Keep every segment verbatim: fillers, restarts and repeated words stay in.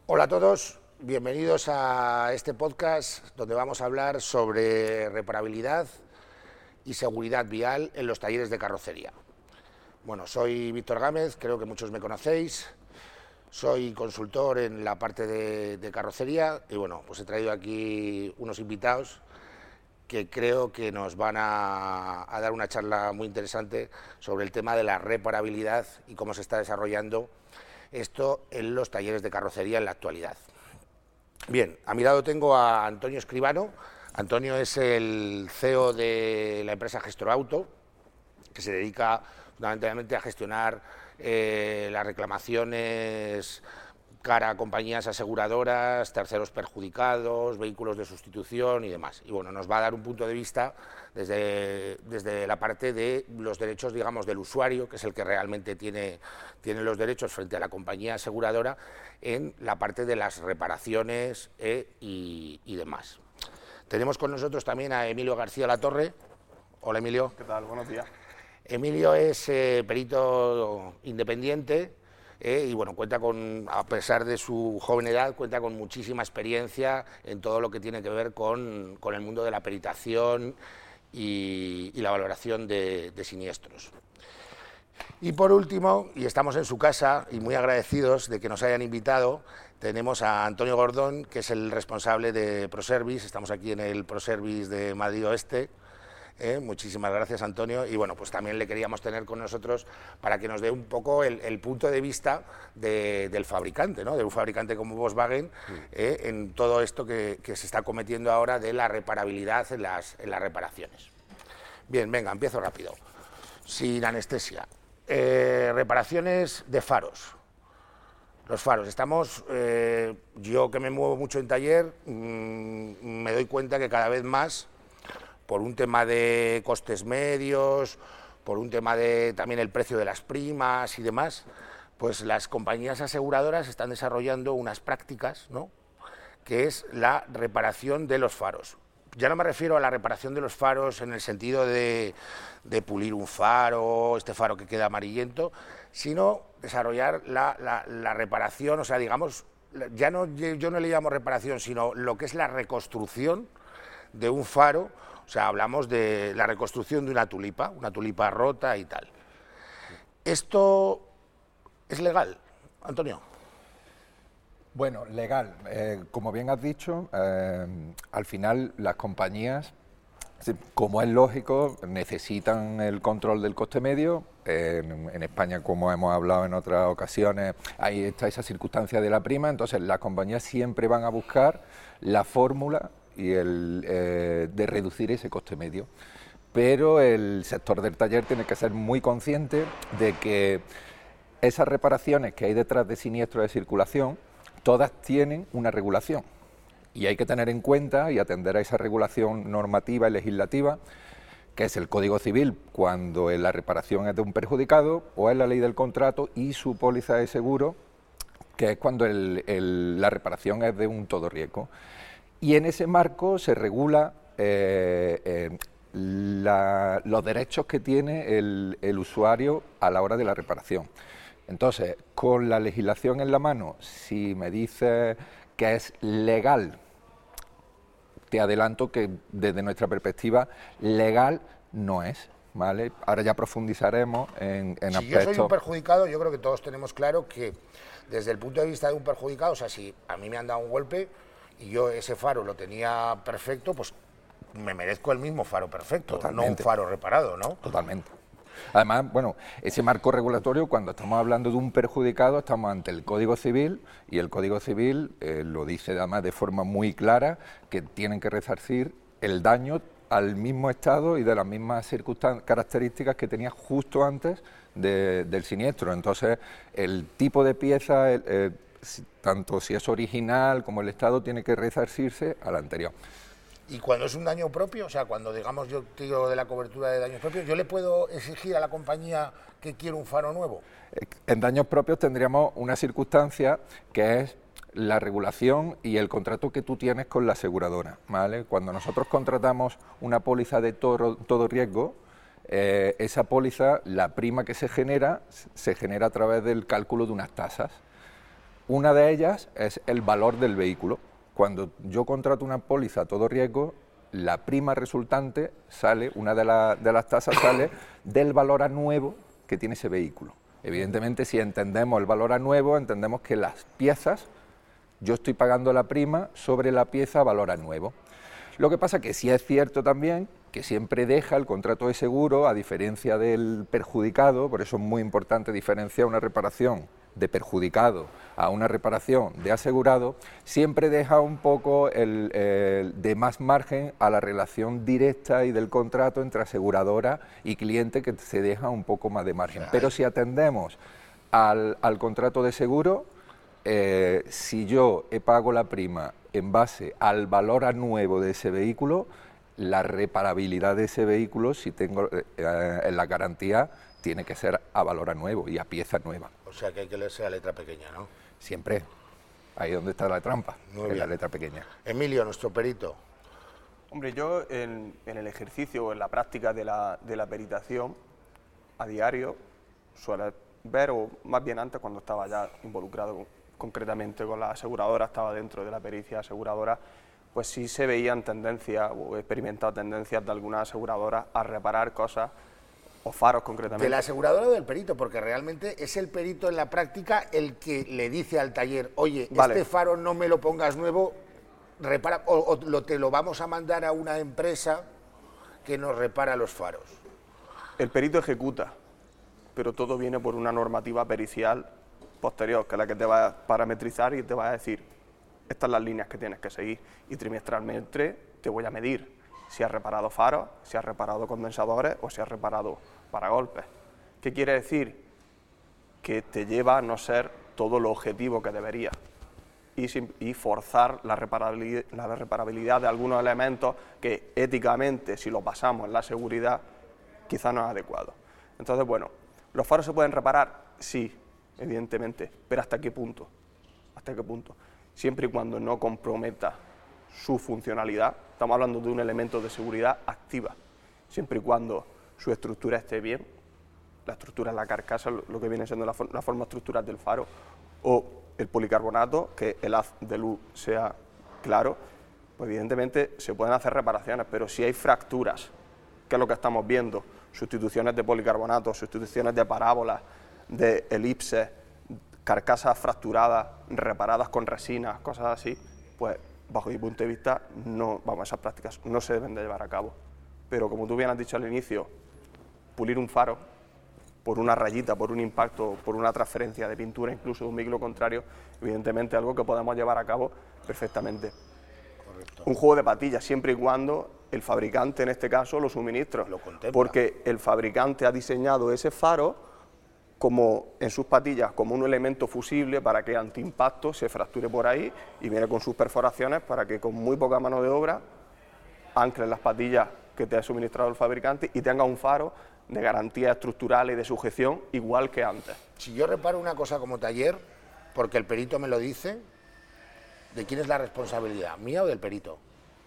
Hola a todos, bienvenidos a este podcast donde vamos a hablar sobre reparabilidad y seguridad vial en los talleres de carrocería. Bueno, soy Víctor Gámez, creo que muchos me conocéis, soy consultor en la parte de, de carrocería y bueno, pues he traído aquí unos invitados que creo que nos van a, a dar una charla muy interesante sobre el tema de la reparabilidad y cómo se está desarrollando esto en los talleres de carrocería en la actualidad. Bien, a mi lado tengo a Antonio Escribano. Antonio es el C E O de la empresa Gestor Auto, que se dedica fundamentalmente a gestionar eh, las reclamaciones cara a compañías aseguradoras, terceros perjudicados, vehículos de sustitución y demás. Y bueno, nos va a dar un punto de vista desde, desde la parte de los derechos, digamos, del usuario, que es el que realmente tiene, tiene los derechos frente a la compañía aseguradora, en la parte de las reparaciones eh, y, y demás. Tenemos con nosotros también a Emilio García Latorre. Hola, Emilio. ¿Qué tal? Buenos días. Emilio es eh, perito independiente. Eh, y bueno, cuenta con, a pesar de su joven edad, cuenta con muchísima experiencia en todo lo que tiene que ver con, con el mundo de la peritación y, y la valoración de, de siniestros. Y por último, y estamos en su casa y muy agradecidos de que nos hayan invitado, tenemos a Antonio Gordón, que es el responsable de ProService. Estamos aquí en el ProService de Madrid Oeste. Eh, muchísimas gracias, Antonio, y bueno, pues también le queríamos tener con nosotros para que nos dé un poco el, el punto de vista de, del fabricante, ¿no? De un fabricante como Volkswagen, eh, en todo esto que, que se está cometiendo ahora de la reparabilidad en las, en las reparaciones. Bien, venga, empiezo rápido, sin anestesia. Eh, reparaciones de faros. Los faros, estamos, eh, yo que me muevo mucho en taller, mmm, me doy cuenta que cada vez más, por un tema de costes medios, por un tema de también el precio de las primas y demás, pues las compañías aseguradoras están desarrollando unas prácticas, ¿no?, que es la reparación de los faros. Ya no me refiero a la reparación de los faros en el sentido de, de pulir un faro, este faro que queda amarillento, sino desarrollar la, la, la reparación, o sea, digamos, ya no, yo no le llamo reparación, sino lo que es la reconstrucción de un faro. O sea, hablamos de la reconstrucción de una tulipa, una tulipa rota y tal. ¿Esto es legal, Antonio? Bueno, legal. Eh, como bien has dicho, eh, al final las compañías, como es lógico, necesitan el control del coste medio. Eh, en, en España, como hemos hablado en otras ocasiones, ahí está esa circunstancia de la prima. Entonces, las compañías siempre van a buscar la fórmula y el eh, de reducir ese coste medio. Pero el sector del taller tiene que ser muy consciente de que esas reparaciones que hay detrás de siniestros de circulación, todas tienen una regulación. Y hay que tener en cuenta y atender a esa regulación normativa y legislativa, que es el Código Civil cuando la reparación es de un perjudicado, o es la ley del contrato y su póliza de seguro, que es cuando el, el, la reparación es de un todo riesgo. Y en ese marco se regula eh, eh, la, los derechos que tiene el, el usuario a la hora de la reparación. Entonces, con la legislación en la mano, si me dices que es legal, te adelanto que desde nuestra perspectiva, legal no es, ¿vale? Ahora ya profundizaremos en, en si aspectos... Si yo soy un perjudicado, yo creo que todos tenemos claro que desde el punto de vista de un perjudicado, o sea, si a mí me han dado un golpe y yo ese faro lo tenía perfecto, pues me merezco el mismo faro perfecto, Totalmente. No un faro reparado, ¿no? Totalmente. Además, bueno, ese marco regulatorio, cuando estamos hablando de un perjudicado, estamos ante el Código Civil, y el Código Civil eh, lo dice además de forma muy clara, que tienen que resarcir el daño al mismo estado y de las mismas características que tenía justo antes de, del siniestro. Entonces, el tipo de pieza, el, eh, tanto si es original como el estado, tiene que resarcirse al anterior. Y cuando es un daño propio, o sea, cuando digamos yo tiro de la cobertura de daños propios, ¿yo le puedo exigir a la compañía que quiero un faro nuevo? En daños propios tendríamos una circunstancia que es la regulación y el contrato que tú tienes con la aseguradora, ¿vale? Cuando nosotros contratamos una póliza de todo, todo riesgo, eh, esa póliza, la prima que se genera, se genera a través del cálculo de unas tasas. Una de ellas es el valor del vehículo. Cuando yo contrato una póliza a todo riesgo, la prima resultante sale, una de, la, de las tasas sale del valor a nuevo que tiene ese vehículo. Evidentemente, si entendemos el valor a nuevo, entendemos que las piezas, yo estoy pagando la prima sobre la pieza valor a nuevo. Lo que pasa que sí es cierto también que siempre deja el contrato de seguro, a diferencia del perjudicado, por eso es muy importante diferenciar una reparación de perjudicado a una reparación de asegurado, siempre deja un poco el, el de más margen a la relación directa y del contrato entre aseguradora y cliente, que se deja un poco más de margen. Pero si atendemos al, al contrato de seguro, eh, si yo pago la prima en base al valor a nuevo de ese vehículo, la reparabilidad de ese vehículo, si tengo eh, en la garantía, tiene que ser a valor a nuevo y a pieza nueva. O sea que hay que leerse la letra pequeña, ¿no? Siempre. Ahí es donde está la trampa, en la letra pequeña. Emilio, nuestro perito. Hombre, yo en, en el ejercicio o en la práctica de la, de la peritación, a diario, suelo ver, o más bien antes, cuando estaba ya involucrado con, concretamente con la aseguradora, estaba dentro de la pericia aseguradora, pues sí se veían tendencias, o he experimentado tendencias de algunas aseguradoras a reparar cosas, o faros concretamente. ¿De la aseguradora o del perito? Porque realmente es el perito en la práctica el que le dice al taller, oye, vale, este faro no me lo pongas nuevo, repara, o, o lo, te lo vamos a mandar a una empresa que nos repara los faros. El perito ejecuta, pero todo viene por una normativa pericial posterior, que es la que te va a parametrizar y te va a decir, estas son las líneas que tienes que seguir, y trimestralmente te voy a medir si has reparado faros, si has reparado condensadores o si has reparado paragolpes. ¿Qué quiere decir? Que te lleva a no ser todo lo objetivo que debería y, sin, y forzar la reparabilidad, la reparabilidad de algunos elementos que éticamente, si lo pasamos en la seguridad, quizá no es adecuado. Entonces, bueno, ¿los faros se pueden reparar? Sí, evidentemente, pero ¿hasta qué punto? ¿Hasta qué punto? Siempre y cuando no comprometa su funcionalidad, estamos hablando de un elemento de seguridad activa, siempre y cuando su estructura esté bien, la estructura es la carcasa, lo que viene siendo la, for la forma estructural del faro, o el policarbonato, que el haz de luz sea claro, pues evidentemente se pueden hacer reparaciones, pero si hay fracturas, que es lo que estamos viendo, sustituciones de policarbonato, sustituciones de parábolas, de elipses, carcasas fracturadas, reparadas con resinas, cosas así, pues bajo mi punto de vista, no, vamos, esas prácticas no se deben de llevar a cabo. Pero como tú bien has dicho al inicio, pulir un faro por una rayita, por un impacto, por una transferencia de pintura, incluso de un vehículo contrario, evidentemente algo que podemos llevar a cabo perfectamente. Correcto. Un juego de patillas, siempre y cuando el fabricante, en este caso, lo suministra. Lo contempla. Porque el fabricante ha diseñado ese faro como en sus patillas, como un elemento fusible para que ante impacto se fracture por ahí, y viene con sus perforaciones para que con muy poca mano de obra anclen las patillas que te ha suministrado el fabricante y tenga un faro de garantías estructurales y de sujeción igual que antes. Si yo reparo una cosa como taller, porque el perito me lo dice, ¿de quién es la responsabilidad? ¿Mía o del perito?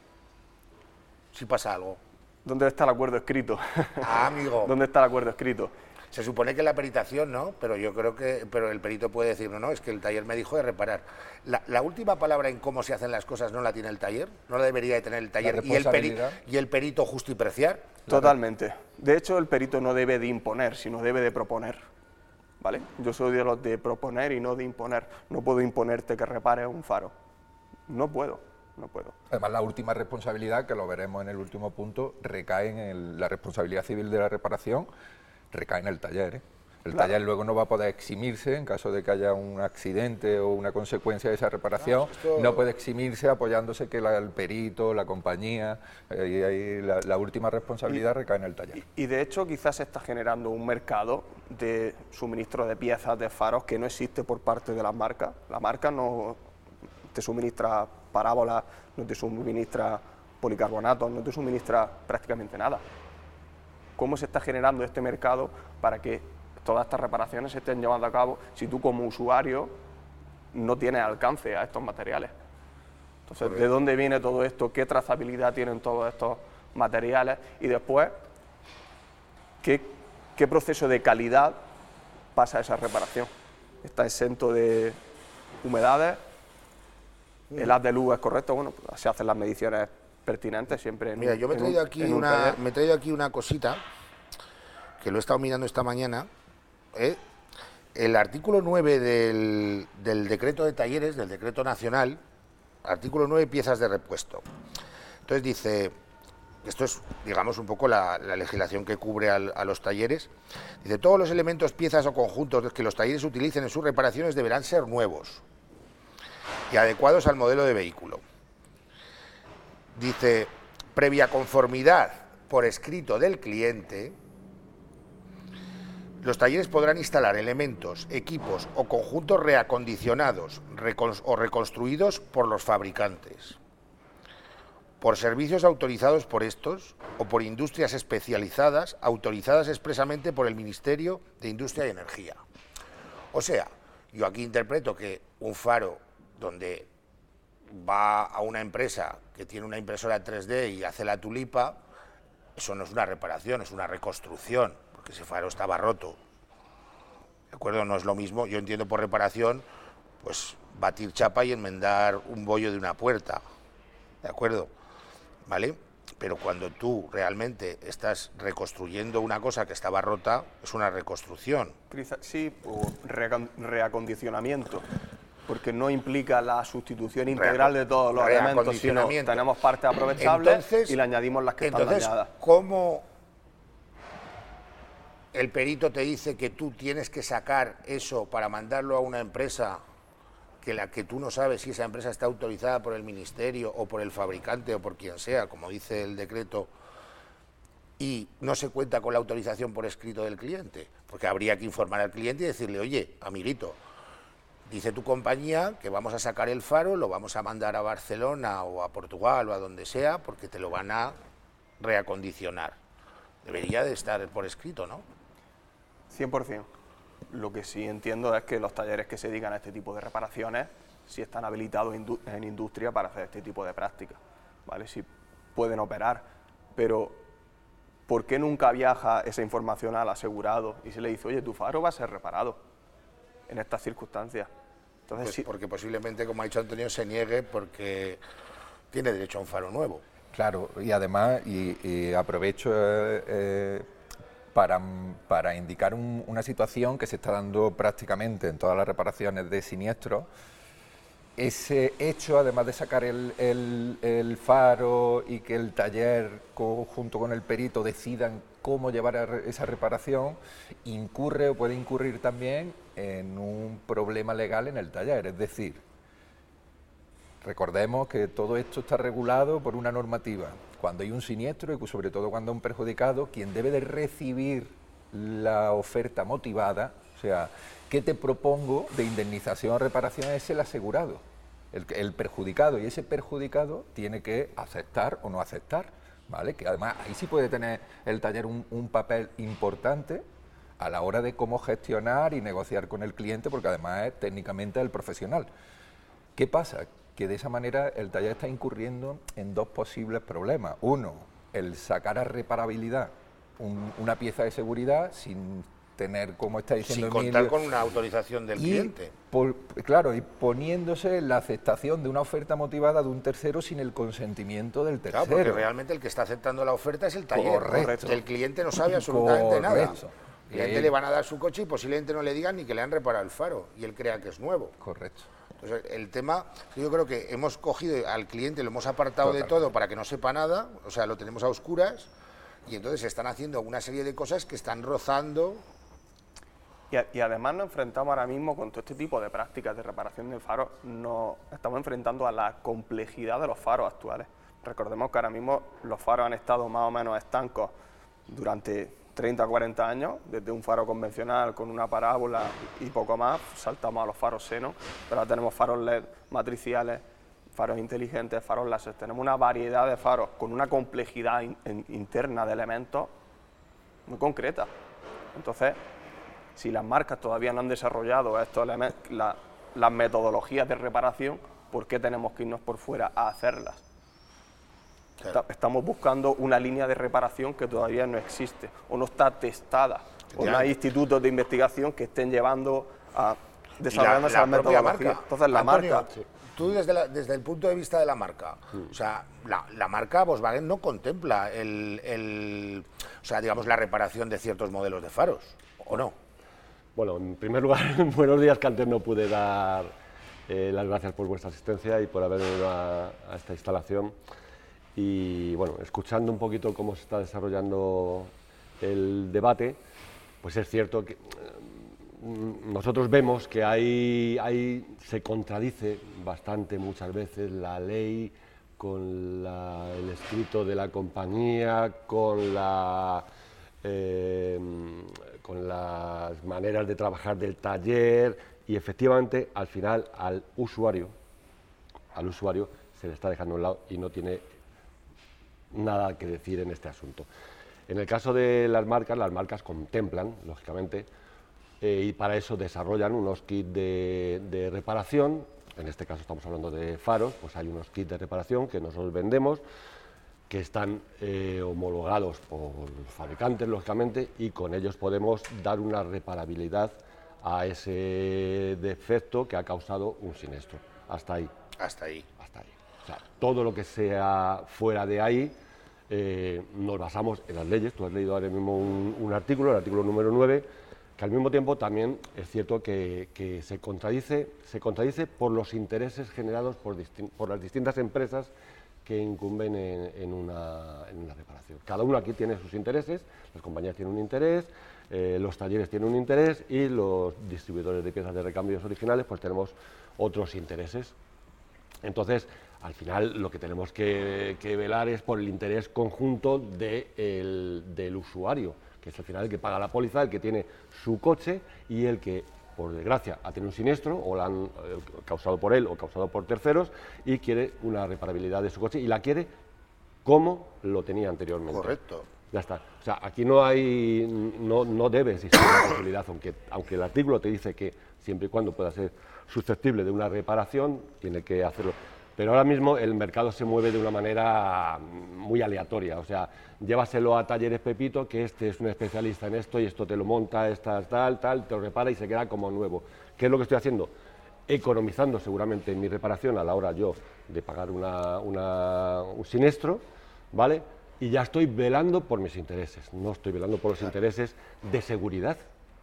Si pasa algo. ¿Dónde está el acuerdo escrito? Ah, amigo. ¿Dónde está el acuerdo escrito? Se supone que la peritación, ¿no? Pero yo creo que pero el perito puede decir, no, no, es que el taller me dijo de reparar. La, la última palabra en cómo se hacen las cosas no la tiene el taller, no la debería de tener el taller y el, peri y el perito justo y preciar. Totalmente. De hecho, el perito no debe de imponer, sino debe de proponer, ¿vale? Yo soy de los de proponer y no de imponer. No puedo imponerte que repares un faro. No puedo. No puedo. Además, la última responsabilidad, que lo veremos en el último punto, recae en el, la responsabilidad civil de la reparación, recae en el taller. ¿eh? El claro. taller luego no va a poder eximirse en caso de que haya un accidente o una consecuencia de esa reparación, claro, esto... no puede eximirse apoyándose que la, el perito, la compañía, eh, y ahí la, la última responsabilidad y, recae en el taller. Y, y de hecho quizás se está generando un mercado de suministro de piezas de faros que no existe por parte de las marcas. La marca no te suministra parábolas, no te suministra policarbonatos, no te suministra prácticamente nada. ¿Cómo se está generando este mercado para que todas estas reparaciones se estén llevando a cabo si tú como usuario no tienes alcance a estos materiales? Entonces, Correcto. ¿de dónde viene todo esto? ¿Qué trazabilidad tienen todos estos materiales? Y después, ¿qué, qué proceso de calidad pasa esa reparación? ¿Está exento de humedades, el haz de luz es correcto, bueno, pues se hacen las mediciones pertinentes siempre. En, Mira, yo me he en un- traído aquí en un una, taller. me he traído aquí una cosita que lo he estado mirando esta mañana. ¿eh? El artículo nueve del, del decreto de talleres, del decreto nacional, artículo nueve, piezas de repuesto. Entonces dice, esto es, digamos, un poco la, la legislación que cubre al, a los talleres. Dice, todos los elementos, piezas o conjuntos que los talleres utilicen en sus reparaciones deberán ser nuevos y adecuados al modelo de vehículo. Dice, previa conformidad por escrito del cliente, los talleres podrán instalar elementos, equipos o conjuntos reacondicionados recon- o reconstruidos por los fabricantes, por servicios autorizados por estos o por industrias especializadas autorizadas expresamente por el Ministerio de Industria y Energía. O sea, yo aquí interpreto que un faro donde va a una empresa que tiene una impresora tres D y hace la tulipa, eso no es una reparación, es una reconstrucción, porque ese faro estaba roto. ¿De acuerdo? No es lo mismo, yo entiendo por reparación, pues batir chapa y enmendar un bollo de una puerta. ¿De acuerdo? ¿Vale? Pero cuando tú realmente estás reconstruyendo una cosa que estaba rota, es una reconstrucción. Quizá- Sí, o reacon- reacondicionamiento, porque no implica la sustitución integral de todos los elementos, sino Reacondicionamiento. tenemos partes aprovechables Entonces- y le añadimos las que Entonces, están dañadas. ¿cómo el perito te dice que tú tienes que sacar eso para mandarlo a una empresa que la que tú no sabes si esa empresa está autorizada por el ministerio o por el fabricante o por quien sea, como dice el decreto, y no se cuenta con la autorización por escrito del cliente? Porque habría que informar al cliente y decirle, oye, amiguito, dice tu compañía que vamos a sacar el faro, lo vamos a mandar a Barcelona o a Portugal o a donde sea, porque te lo van a reacondicionar. Debería de estar por escrito, ¿no? cien por ciento. Lo que sí entiendo es que los talleres que se dedican a este tipo de reparaciones sí están habilitados indu- en industria para hacer este tipo de prácticas, ¿vale? Sí pueden operar, pero ¿por qué nunca viaja esa información al asegurado y se le dice, oye, tu faro va a ser reparado en estas circunstancias? Entonces, Pues sí, porque posiblemente, como ha dicho Antonio, se niegue porque tiene derecho a un faro nuevo. Claro, y además, y, y aprovecho eh, eh, para, para indicar un- una situación que se está dando prácticamente en todas las reparaciones de siniestros. Ese hecho, además de sacar el, el- el faro y que el taller co- junto con el perito decidan cómo llevar a re- esa reparación, incurre o puede incurrir también en un problema legal en el taller. Es decir, recordemos que todo esto está regulado por una normativa. Cuando hay un siniestro y sobre todo cuando hay un perjudicado, quien debe de recibir la oferta motivada, o sea, ¿qué te propongo de indemnización o reparación? Es el asegurado, el, el perjudicado, y ese perjudicado tiene que aceptar o no aceptar, ¿vale? Que además ahí sí puede tener el taller un, un papel importante a la hora de cómo gestionar y negociar con el cliente, porque además es técnicamente el profesional. ¿Qué pasa? Que de esa manera el taller está incurriendo en dos posibles problemas. Uno, el sacar a reparabilidad un- una pieza de seguridad sin tener, como está diciendo Sin contar Emilio, con una autorización del y, cliente. por- claro, y poniéndose en la aceptación de una oferta motivada de un tercero sin el consentimiento del tercero. Claro, porque realmente el que está aceptando la oferta es el taller. Correcto. El cliente no sabe absolutamente nada. Correcto. El cliente Y- le van a dar su coche y posiblemente no le digan ni que le han reparado el faro y él crea que es nuevo. Correcto. Entonces, el tema, yo creo que hemos cogido al cliente, lo hemos apartado de Totalmente. todo para que no sepa nada, o sea, lo tenemos a oscuras, y entonces se están haciendo una serie de cosas que están rozando. Y, a- y además nos enfrentamos ahora mismo con todo este tipo de prácticas de reparación de faros, nos estamos enfrentando a la complejidad de los faros actuales. Recordemos que ahora mismo los faros han estado más o menos estancos durante treinta a cuarenta años, desde un faro convencional con una parábola y poco más, saltamos a los faros Xenon, pero ahora tenemos faros L E D matriciales, faros inteligentes, faros láser, tenemos una variedad de faros con una complejidad in- in- interna de elementos muy concreta. Entonces, si las marcas todavía no han desarrollado estos elemen- la- las metodologías de reparación, ¿por qué tenemos que irnos por fuera a hacerlas? Claro. Está- Estamos buscando una línea de reparación que todavía no existe o no está testada, o no hay institutos de investigación que estén llevando a desarrollándose la, la, la propia metodología. marca. Entonces la Antonio, marca... sí. Tú desde, la, desde el punto de vista de la marca, o sea, la, la marca Volkswagen no contempla el, el, o sea, digamos, la reparación de ciertos modelos de faros, ¿o no? Bueno, en primer lugar, buenos días, que antes no pude dar eh, las gracias por vuestra asistencia y por haber venido a, a esta instalación. Y bueno, escuchando un poquito cómo se está desarrollando el debate, pues es cierto que nosotros vemos que hay, hay, se contradice bastante muchas veces la ley con la, el escrito de la compañía, con, la, eh, con las maneras de trabajar del taller, y efectivamente al final al usuario, al usuario se le está dejando a un lado y no tiene nada que decir en este asunto. En el caso de las marcas, las marcas contemplan, lógicamente, Eh, y para eso desarrollan unos kits de, de reparación. En este caso estamos hablando de faros, pues hay unos kits de reparación que nosotros vendemos, que están eh, homologados por los fabricantes, lógicamente, y con ellos podemos dar una reparabilidad a ese defecto que ha causado un siniestro. Hasta ahí. Hasta ahí. Hasta ahí. O sea, todo lo que sea fuera de ahí, eh, nos basamos en las leyes. Tú has leído ahora mismo un, un artículo, el artículo número nueve, que al mismo tiempo también es cierto que, que se, contradice, se contradice por los intereses generados por, por las distintas empresas que incumben en, en, una, en una reparación. Cada uno aquí tiene sus intereses, las compañías tienen un interés, eh, los talleres tienen un interés y los distribuidores de piezas de recambios originales pues tenemos otros intereses. Entonces, al final lo que tenemos que, que velar es por el interés conjunto de el, del usuario, que es al final el que paga la póliza, el que tiene su coche y el que, por desgracia, ha tenido un siniestro o lo han eh, causado por él o causado por terceros y quiere una reparabilidad de su coche y la quiere como lo tenía anteriormente. Correcto. Ya está. O sea, aquí no hay, no, no debe existir una posibilidad, aunque, aunque el artículo te dice que siempre y cuando pueda ser susceptible de una reparación, tiene que hacerlo. Pero ahora mismo el mercado se mueve de una manera muy aleatoria, o sea, llévaselo a Talleres Pepito, que este es un especialista en esto y esto te lo monta, esta, tal, tal, te lo repara y se queda como nuevo. ¿Qué es lo que estoy haciendo? Economizando seguramente en mi reparación a la hora yo de pagar una, una, un siniestro, ¿vale? Y ya estoy velando por mis intereses, no estoy velando por los intereses de seguridad.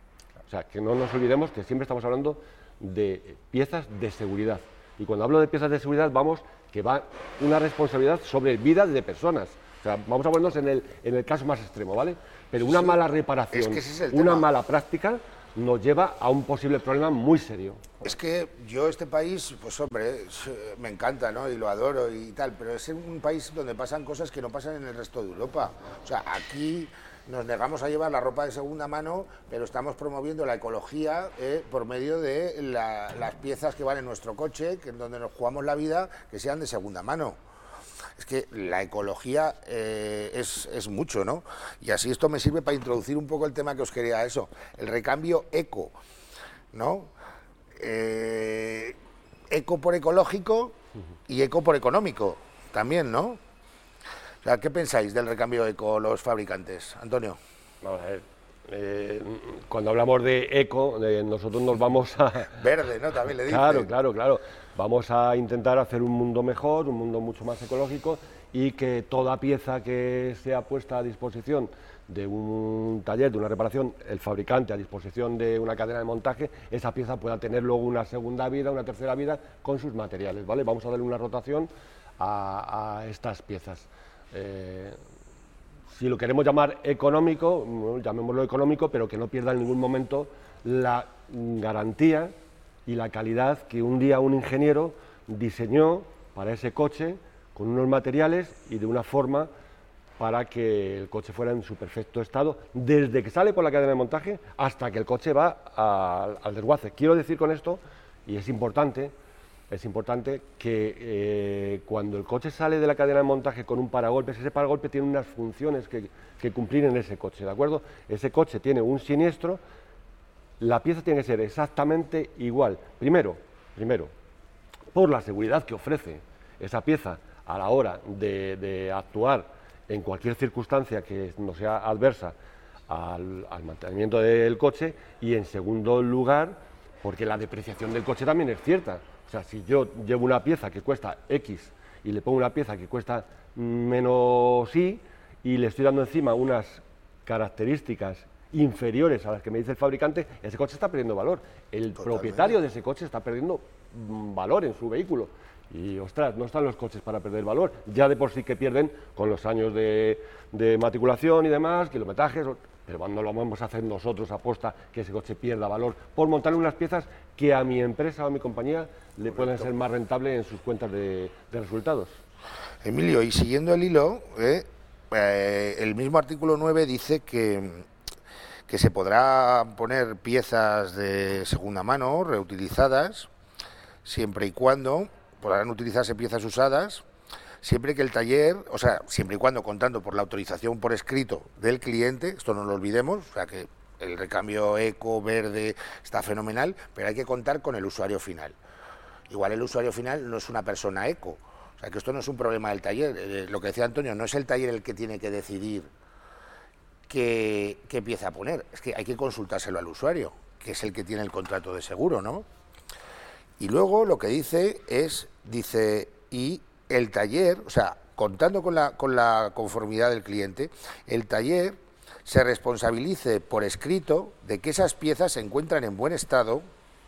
O sea, que no nos olvidemos que siempre estamos hablando de piezas de seguridad. Y cuando hablo de piezas de seguridad, vamos, que va una responsabilidad sobre vidas de personas. O sea, vamos a ponernos en el, en el caso más extremo, ¿vale? Pero una Sí, mala reparación, es que ese es el una tema. mala práctica, nos lleva a un posible problema muy serio. Es que yo este país, pues hombre, es, eh, me encanta, ¿no? Y lo adoro y tal, pero es un país donde pasan cosas que no pasan en el resto de Europa. O sea, aquí nos negamos a llevar la ropa de segunda mano, pero estamos promoviendo la ecología eh, por medio de la, las piezas que van en nuestro coche, que es donde nos jugamos la vida, que sean de segunda mano. Es que la ecología eh, es, es mucho, ¿no? Y así esto me sirve para introducir un poco el tema que os quería eso, el recambio eco, ¿no? Eh, eco por ecológico y eco por económico también, ¿no? O sea, ¿qué pensáis del recambio eco los fabricantes, Antonio? Vamos a ver, eh, cuando hablamos de eco, de nosotros nos vamos a... Verde, ¿no? También le dicen. Claro, claro, claro. Vamos a intentar hacer un mundo mejor, un mundo mucho más ecológico y que toda pieza que sea puesta a disposición de un taller, de una reparación, el fabricante a disposición de una cadena de montaje, esa pieza pueda tener luego una segunda vida, una tercera vida con sus materiales, ¿vale? Vamos a darle una rotación a, a estas piezas. Eh, si lo queremos llamar económico, bueno, llamémoslo económico, pero que no pierda en ningún momento la garantía y la calidad que un día un ingeniero diseñó para ese coche con unos materiales y de una forma para que el coche fuera en su perfecto estado, desde que sale por la cadena de montaje hasta que el coche va a, al desguace. Quiero decir con esto, y es importante, es importante que eh, cuando el coche sale de la cadena de montaje con un paragolpes, ese paragolpe tiene unas funciones que, que cumplir en ese coche, ¿de acuerdo? Ese coche tiene un siniestro, la pieza tiene que ser exactamente igual. Primero, primero, por la seguridad que ofrece esa pieza a la hora de, de actuar en cualquier circunstancia que no sea adversa al, al mantenimiento del coche, y en segundo lugar, porque la depreciación del coche también es cierta. O sea, si yo llevo una pieza que cuesta X y le pongo una pieza que cuesta menos Y y le estoy dando encima unas características inferiores a las que me dice el fabricante, ese coche está perdiendo valor. El Totalmente. propietario de ese coche está perdiendo mm, valor en su vehículo. Y, ostras, no están los coches para perder valor. Ya de por sí que pierden con los años de, de matriculación y demás, kilometrajes, pero cuando lo vamos a hacer nosotros aposta que ese coche pierda valor por montarle unas piezas que a mi empresa o a mi compañía le pueden ser más rentables en sus cuentas de, de resultados. Emilio, y siguiendo el hilo, eh, eh, el mismo artículo nueve dice que, que se podrá poner piezas de segunda mano, reutilizadas, siempre y cuando podrán utilizarse piezas usadas, siempre que el taller, o sea, siempre y cuando contando por la autorización por escrito del cliente, esto no lo olvidemos, o sea que el recambio eco, verde, está fenomenal, pero hay que contar con el usuario final. Igual el usuario final no es una persona eco, o sea que esto no es un problema del taller, eh, lo que decía Antonio, no es el taller el que tiene que decidir qué, qué pieza poner, es que hay que consultárselo al usuario, que es el que tiene el contrato de seguro, ¿no? Y luego lo que dice es, dice, y el taller, o sea, contando con la, con la conformidad del cliente, el taller se responsabilice por escrito de que esas piezas se encuentran en buen estado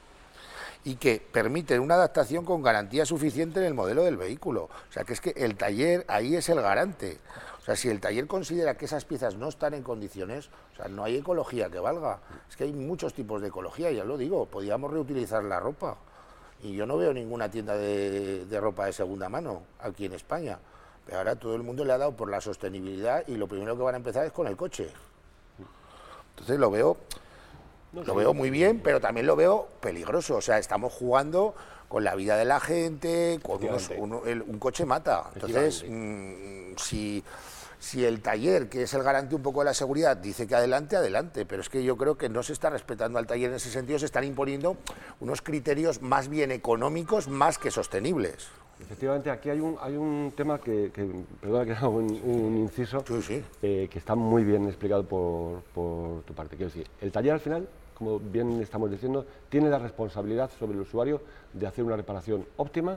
y que permiten una adaptación con garantía suficiente en el modelo del vehículo. O sea, que es que el taller ahí es el garante. O sea, si el taller considera que esas piezas no están en condiciones, o sea, no hay ecología que valga. Es que hay muchos tipos de ecología, ya lo digo, podíamos reutilizar la ropa. Y yo no veo ninguna tienda de, de ropa de segunda mano aquí en España. Pero ahora todo el mundo le ha dado por la sostenibilidad y lo primero que van a empezar es con el coche. Entonces lo veo, no sé, lo veo muy bien, pero también lo veo peligroso. O sea, estamos jugando con la vida de la gente, con unos, un, el, un coche mata. Entonces, mmm, si... Si el taller, que es el garante un poco de la seguridad, dice que adelante, adelante, pero es que yo creo que no se está respetando al taller en ese sentido, se están imponiendo unos criterios más bien económicos más que sostenibles. Efectivamente, aquí hay un, hay un tema que, que perdona que haga un, un inciso, sí, sí. Eh, que está muy bien explicado por, por tu parte. Quiero decir, el taller al final, como bien estamos diciendo, tiene la responsabilidad sobre el usuario de hacer una reparación óptima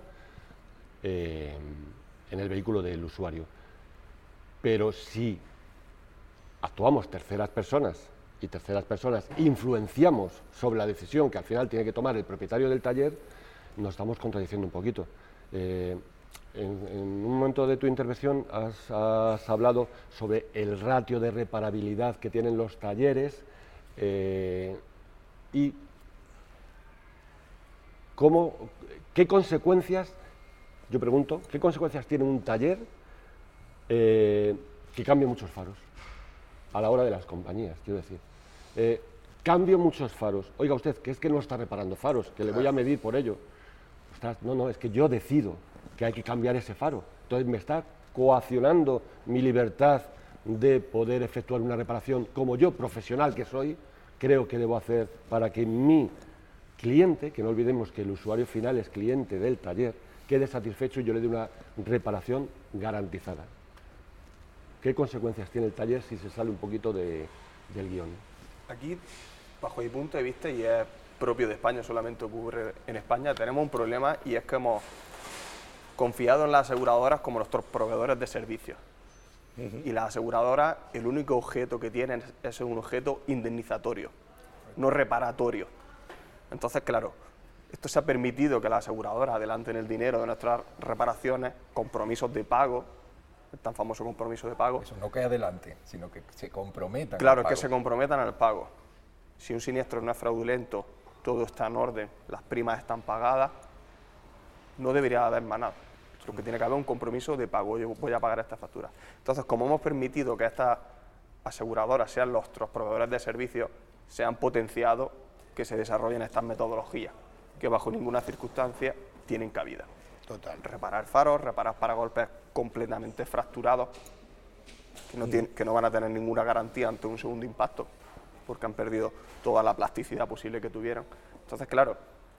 eh, en el vehículo del usuario. Pero si actuamos terceras personas y terceras personas influenciamos sobre la decisión que al final tiene que tomar el propietario del taller, nos estamos contradiciendo un poquito. Eh, en, en un momento de tu intervención has, has hablado sobre el ratio de reparabilidad que tienen los talleres eh, y cómo, qué consecuencias, yo pregunto, qué consecuencias tiene un taller Eh, que cambie muchos faros a la hora de las compañías, quiero decir. Eh, cambio muchos faros. Oiga usted, que es que no está reparando faros, que le voy a medir por ello. Ostras, no, no, es que yo decido que hay que cambiar ese faro. Entonces me está coaccionando mi libertad de poder efectuar una reparación como yo, profesional que soy, creo que debo hacer para que mi cliente, que no olvidemos que el usuario final es cliente del taller, quede satisfecho y yo le dé una reparación garantizada. ¿Qué consecuencias tiene el taller si se sale un poquito de, del guión? Aquí, bajo mi punto de vista, y es propio de España, solamente ocurre en España, tenemos un problema y es que hemos confiado en las aseguradoras como nuestros proveedores de servicios. Uh-huh. Y las aseguradoras, el único objeto que tienen es un objeto indemnizatorio, no reparatorio. Entonces, claro, esto se ha permitido que las aseguradoras adelanten el dinero de nuestras reparaciones, compromisos de pago, el tan famoso compromiso de pago. Eso no que adelante, sino que se comprometan. Claro, es que se comprometan al pago. Si un siniestro no es fraudulento, todo está en orden, las primas están pagadas, no debería haber más nada. Lo que tiene que haber es un compromiso de pago, yo voy a pagar esta factura. Entonces, como hemos permitido que estas aseguradoras sean nuestros proveedores de servicios, se han potenciado que se desarrollen estas metodologías, que bajo ninguna circunstancia tienen cabida. Total. Reparar faros, reparar paragolpes completamente fracturados, que no, tienen, que no van a tener ninguna garantía ante un segundo impacto, porque han perdido toda la plasticidad posible que tuvieron. Entonces, claro,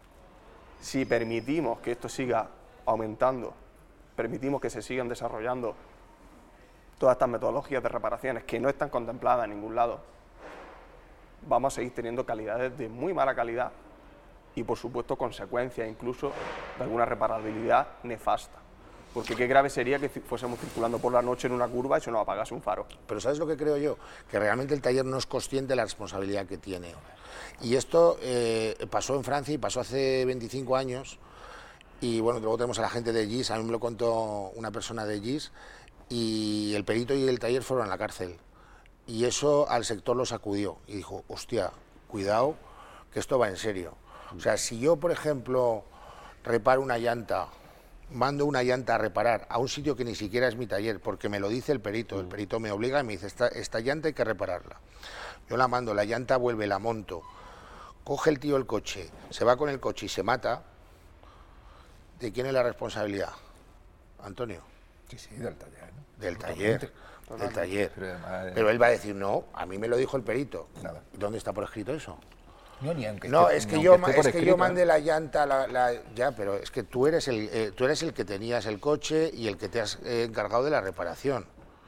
si permitimos que esto siga aumentando, permitimos que se sigan desarrollando todas estas metodologías de reparaciones que no están contempladas en ningún lado, vamos a seguir teniendo calidades de muy mala calidad y, por supuesto, consecuencias incluso de alguna reparabilidad nefasta. Porque qué grave sería que fuésemos circulando por la noche en una curva y se nos apagase un faro. Pero ¿sabes lo que creo yo? Que realmente el taller no es consciente de la responsabilidad que tiene. Y esto eh, pasó en Francia y pasó hace veinticinco años. Y bueno, luego tenemos a la gente de G I S, a mí me lo contó una persona de G I S, y el perito y el taller fueron a la cárcel. Y eso al sector lo sacudió y dijo, hostia, cuidado, que esto va en serio. O sea, si yo, por ejemplo, reparo una llanta, mando una llanta a reparar a un sitio que ni siquiera es mi taller, porque me lo dice el perito, el perito me obliga y me dice, esta, esta llanta hay que repararla. Yo la mando, la llanta vuelve, la monto, coge el tío el coche, se va con el coche y se mata, ¿de quién es la responsabilidad? Antonio. Sí, sí, del taller, ¿no? Del taller, del taller. Pero, además, Pero él va a decir, no, a mí me lo dijo el perito. Nada. ¿Dónde está por escrito eso? No, ni aunque No, esté- es que, ni yo, aunque ma- esté por es que escrito, yo mandé ¿eh? la llanta, la, la- ya, pero es que tú eres, el, eh, tú eres el que tenías el coche y el que te has eh, encargado de la reparación.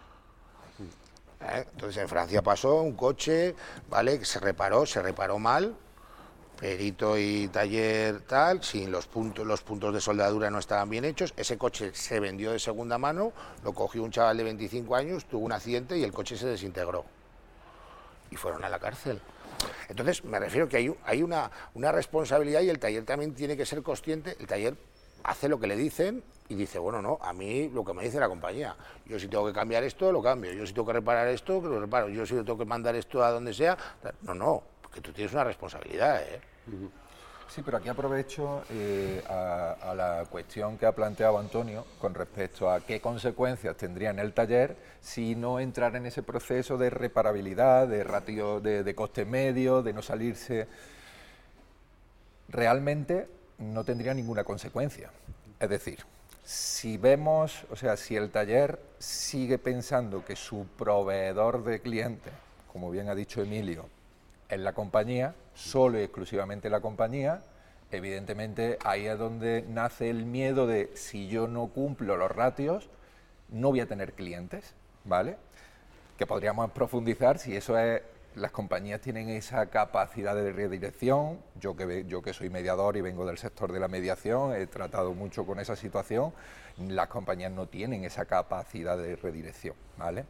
¿Eh? Entonces en Francia pasó un coche, ¿vale? Que se reparó, se reparó mal, perito y taller tal, sin los puntos, los puntos de soldadura no estaban bien hechos, ese coche se vendió de segunda mano, lo cogió un chaval de veinticinco años, tuvo un accidente y el coche se desintegró. Y fueron a la cárcel. Entonces, me refiero que hay, hay una, una responsabilidad y el taller también tiene que ser consciente. El taller hace lo que le dicen y dice, bueno, no, a mí lo que me dice la compañía. Yo si tengo que cambiar esto, lo cambio. Yo si tengo que reparar esto, que lo reparo. Yo si tengo que mandar esto a donde sea. No, no, porque tú tienes una responsabilidad, ¿eh? Sí, pero aquí aprovecho eh, a, a la cuestión que ha planteado Antonio con respecto a qué consecuencias tendría en el taller si no entrar en ese proceso de reparabilidad, de ratio de, de coste medio, de no salirse. Realmente no tendría ninguna consecuencia. Es decir, si vemos, o sea, si el taller sigue pensando que su proveedor de clientes, como bien ha dicho Emilio, es la compañía, solo y exclusivamente la compañía, evidentemente ahí es donde nace el miedo de si yo no cumplo los ratios, no voy a tener clientes, ¿vale? Que podríamos profundizar si eso es, las compañías tienen esa capacidad de redirección. Yo que, ve- yo que soy mediador y vengo del sector de la mediación, he tratado mucho con esa situación, las compañías no tienen esa capacidad de redirección, ¿vale?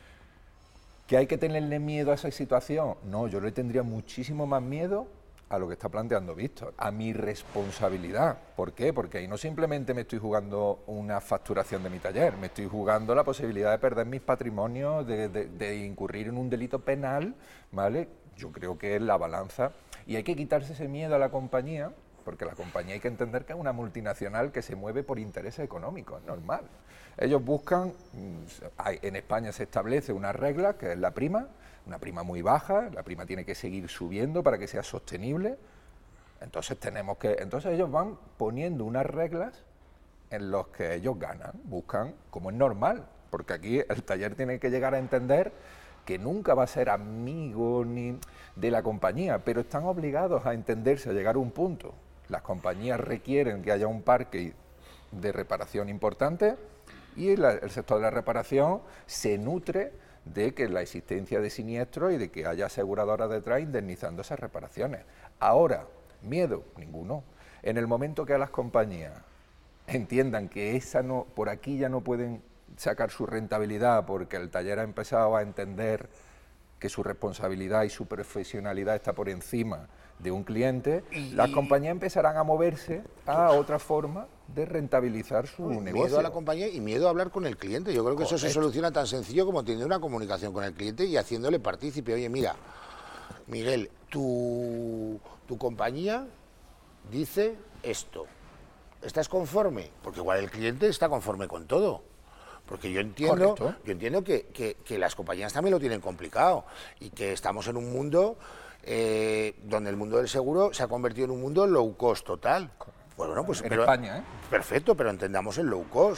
¿Que hay que tenerle miedo a esa situación? No, yo le tendría muchísimo más miedo a lo que está planteando Víctor, a mi responsabilidad. ¿Por qué? Porque ahí no simplemente me estoy jugando una facturación de mi taller, me estoy jugando la posibilidad de perder mis patrimonios, de, de- de incurrir en un delito penal, ¿vale? Yo creo que es la balanza. Y hay que quitarse ese miedo a la compañía, porque la compañía hay que entender que es una multinacional que se mueve por intereses económicos, es normal. Ellos buscan, mm, hay- en España se establece una regla que es la prima, una prima muy baja, la prima tiene que seguir subiendo para que sea sostenible. Entonces tenemos que, entonces ellos van poniendo unas reglas en las que ellos ganan, buscan, como es normal, porque aquí el taller tiene que llegar a entender que nunca va a ser amigo ni de la compañía, pero están obligados a entenderse, a llegar a un punto. Las compañías requieren que haya un parque de reparación importante y la- el sector de la reparación se nutre de que la existencia de siniestros y de que haya aseguradoras detrás indemnizando esas reparaciones. Ahora, miedo, ninguno. En el momento que a las compañías entiendan que esa no, por aquí ya no pueden sacar su rentabilidad porque el taller ha empezado a entender que su responsabilidad y su profesionalidad está por encima de un cliente, Y- las y- compañías empezarán a moverse a otra forma de rentabilizar su negocio. Miedo a la compañía y miedo a hablar con el cliente. Yo creo que eso se Correcto. soluciona tan sencillo como teniendo una comunicación con el cliente y haciéndole partícipe. Oye, mira, Miguel, tu, tu compañía dice esto. ¿Estás conforme? Porque igual el cliente está conforme con todo. Porque yo entiendo, Correcto. yo entiendo que, que- que las compañías también lo tienen complicado y que estamos en un mundo eh, donde el mundo del seguro se ha convertido en un mundo low cost total. Bueno, pues En pero- España, ¿eh? Perfecto, pero entendamos el low cost.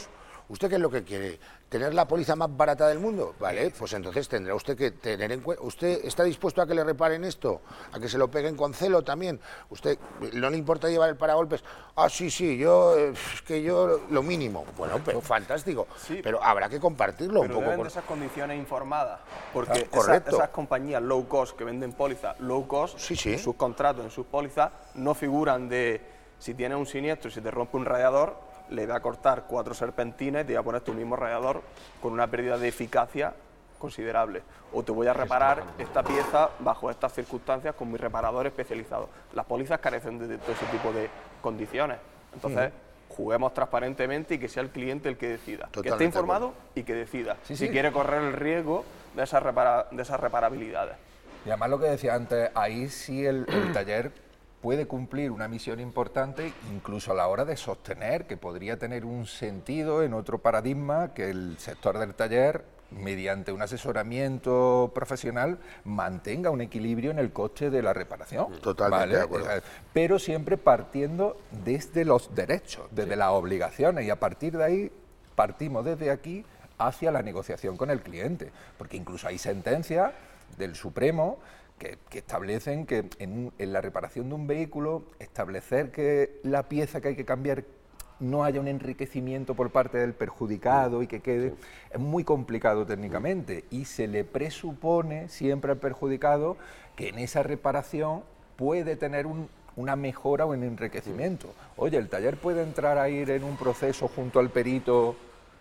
¿Usted qué es lo que quiere? ¿Tener la póliza más barata del mundo? Vale, pues entonces tendrá usted que tener en cuenta... ¿Usted está dispuesto a que le reparen esto? ¿A que se lo peguen con celo también? ¿Usted no le importa llevar el paragolpes? Ah, sí, sí, yo... Es que yo lo mínimo. Bueno, pero fantástico. Sí, pero habrá que compartirlo pero un poco deben con... de esas condiciones informadas, porque Ah, correcto. esas, esas compañías low cost que venden pólizas low cost, Sí, sí. en sus contratos, en sus pólizas, no figuran de si tienes un siniestro y si te rompe un radiador, le va a cortar cuatro serpentines y te va a poner tu mismo radiador con una pérdida de eficacia considerable. O te voy a reparar esta pieza bajo estas circunstancias con mi reparador especializado. Las pólizas carecen de todo ese tipo de condiciones. Entonces, mm. juguemos transparentemente y que sea el cliente el que decida. Totalmente que esté informado y que decida Sí, si sí. quiere correr el riesgo de esas, repara de esas reparabilidades. Y además lo que decía antes, ahí sí el, el taller puede cumplir una misión importante, incluso a la hora de sostener, que podría tener un sentido en otro paradigma, que el sector del taller, mediante un asesoramiento profesional, mantenga un equilibrio en el coste de la reparación. Totalmente ¿vale? de acuerdo. Eh, Pero siempre partiendo desde los derechos, desde sí. las obligaciones, y a partir de ahí partimos desde aquí hacia la negociación con el cliente, porque incluso hay sentencias del Supremo Que, que establecen que en, en la reparación de un vehículo, establecer que la pieza que hay que cambiar no haya un enriquecimiento por parte del perjudicado y que quede, sí. es muy complicado técnicamente y se le presupone siempre al perjudicado que en esa reparación puede tener un, una mejora o un enriquecimiento. Oye, el taller puede entrar a ir en un proceso junto al perito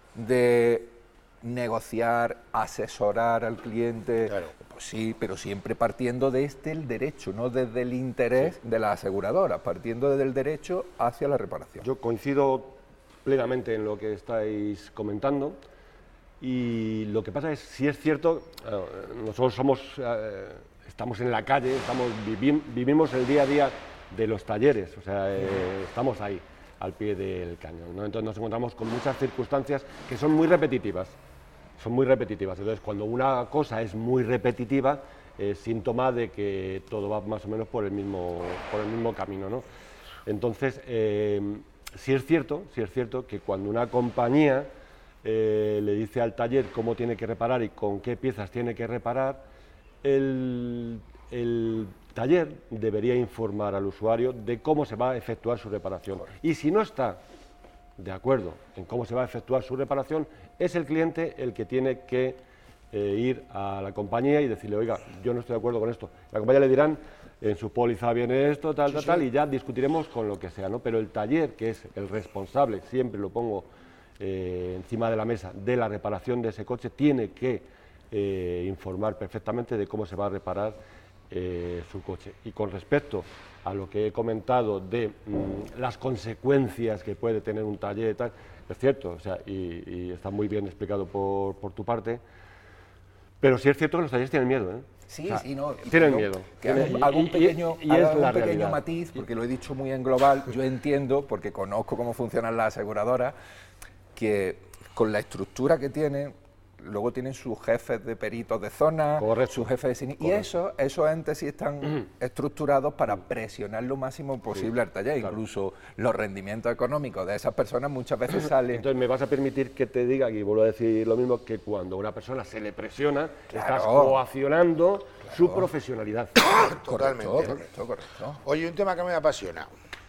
de negociar, asesorar al cliente, claro. Pues sí, pero siempre partiendo desde el derecho, no desde el interés sí. de la aseguradora, partiendo desde el derecho hacia la reparación. Yo coincido plenamente en lo que estáis comentando y lo que pasa es, si es cierto, nosotros somos, eh, estamos en la calle, estamos, vivim, vivimos el día a día de los talleres, o sea, eh, estamos ahí, al pie del cañón, ¿no? Entonces nos encontramos con muchas circunstancias que son muy repetitivas. Son muy repetitivas, entonces cuando una cosa es muy repetitiva es síntoma de que todo va más o menos por el mismo, por el mismo camino, ¿no? Entonces, eh, sí es cierto, sí es cierto que cuando una compañía eh, le dice al taller cómo tiene que reparar y con qué piezas tiene que reparar, el, el taller debería informar al usuario de cómo se va a efectuar su reparación. Y si no está de acuerdo en cómo se va a efectuar su reparación, es el cliente el que tiene que eh, ir a la compañía y decirle, oiga, yo no estoy de acuerdo con esto. La compañía le dirán, en su póliza viene esto, tal, sí, tal, sí. tal, y ya discutiremos con lo que sea, ¿no? Pero el taller, que es el responsable, siempre lo pongo eh, encima de la mesa, de la reparación de ese coche, tiene que eh, informar perfectamente de cómo se va a reparar eh, su coche. Y con respecto a lo que he comentado de mmm, las consecuencias que puede tener un taller y tal, es cierto, o sea, y, y está muy bien explicado por, por tu parte, pero sí es cierto que los talleres tienen miedo, ¿eh? Sí, o sea, sí, no. Tienen miedo. Que algún, algún pequeño, y, y, y es algún la pequeño realidad. matiz, porque lo he dicho muy en global, yo entiendo, porque conozco cómo funcionan las aseguradoras, que con la estructura que tienen, luego tienen sus jefes de peritos de zona, correcto, sus jefes de sinistro, y eso, esos entes sí están uh-huh. estructurados para presionar lo máximo posible sí, al taller, claro. Incluso los rendimientos económicos de esas personas muchas veces salen... Entonces me vas a permitir que te diga, y vuelvo a decir lo mismo, que cuando a una persona se le presiona, claro. estás coaccionando claro. su profesionalidad. Totalmente. Correcto, correcto, correcto. Oye, un tema que me apasiona,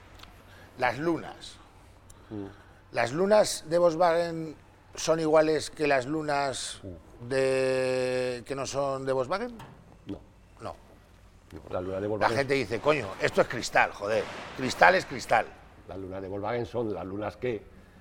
las lunas. Mm. Las lunas de Volkswagen ¿son iguales que las lunas de que no son de Volkswagen? No. No. La, luna de Volkswagen... la gente dice, coño, esto es cristal, joder. Cristal es cristal. Las lunas de Volkswagen son las lunas que eh,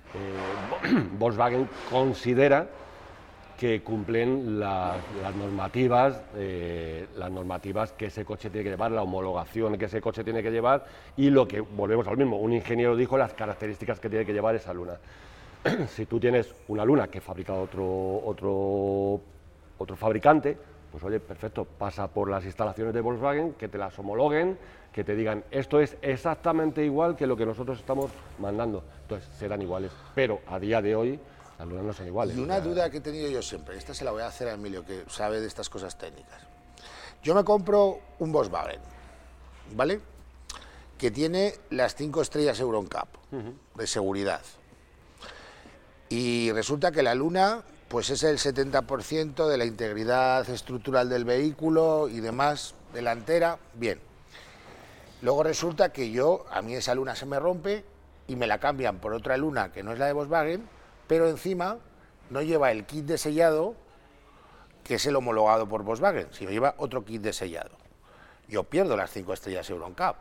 Volkswagen considera que cumplen la, las normativas, eh, las normativas que ese coche tiene que llevar, la homologación que ese coche tiene que llevar y lo que, volvemos al mismo, un ingeniero dijo las características que tiene que llevar esa luna. Si tú tienes una luna que fabrica otro, otro, otro fabricante, pues oye, perfecto, pasa por las instalaciones de Volkswagen, que te las homologuen, que te digan, esto es exactamente igual que lo que nosotros estamos mandando. Entonces, serán iguales, pero a día de hoy las lunas no son iguales. Y una duda que he tenido yo siempre, esta se la voy a hacer a Emilio, que sabe de estas cosas técnicas. Yo me compro un Volkswagen, ¿vale? Que tiene las cinco estrellas Euro N C A P uh-huh. de seguridad. Y resulta que la luna pues es el setenta por ciento de la integridad estructural del vehículo y demás, delantera, bien. Luego resulta que yo, a mí esa luna se me rompe y me la cambian por otra luna que no es la de Volkswagen, pero encima no lleva el kit de sellado, que es el homologado por Volkswagen, sino lleva otro kit de sellado. Yo pierdo las cinco estrellas EuroNCAP.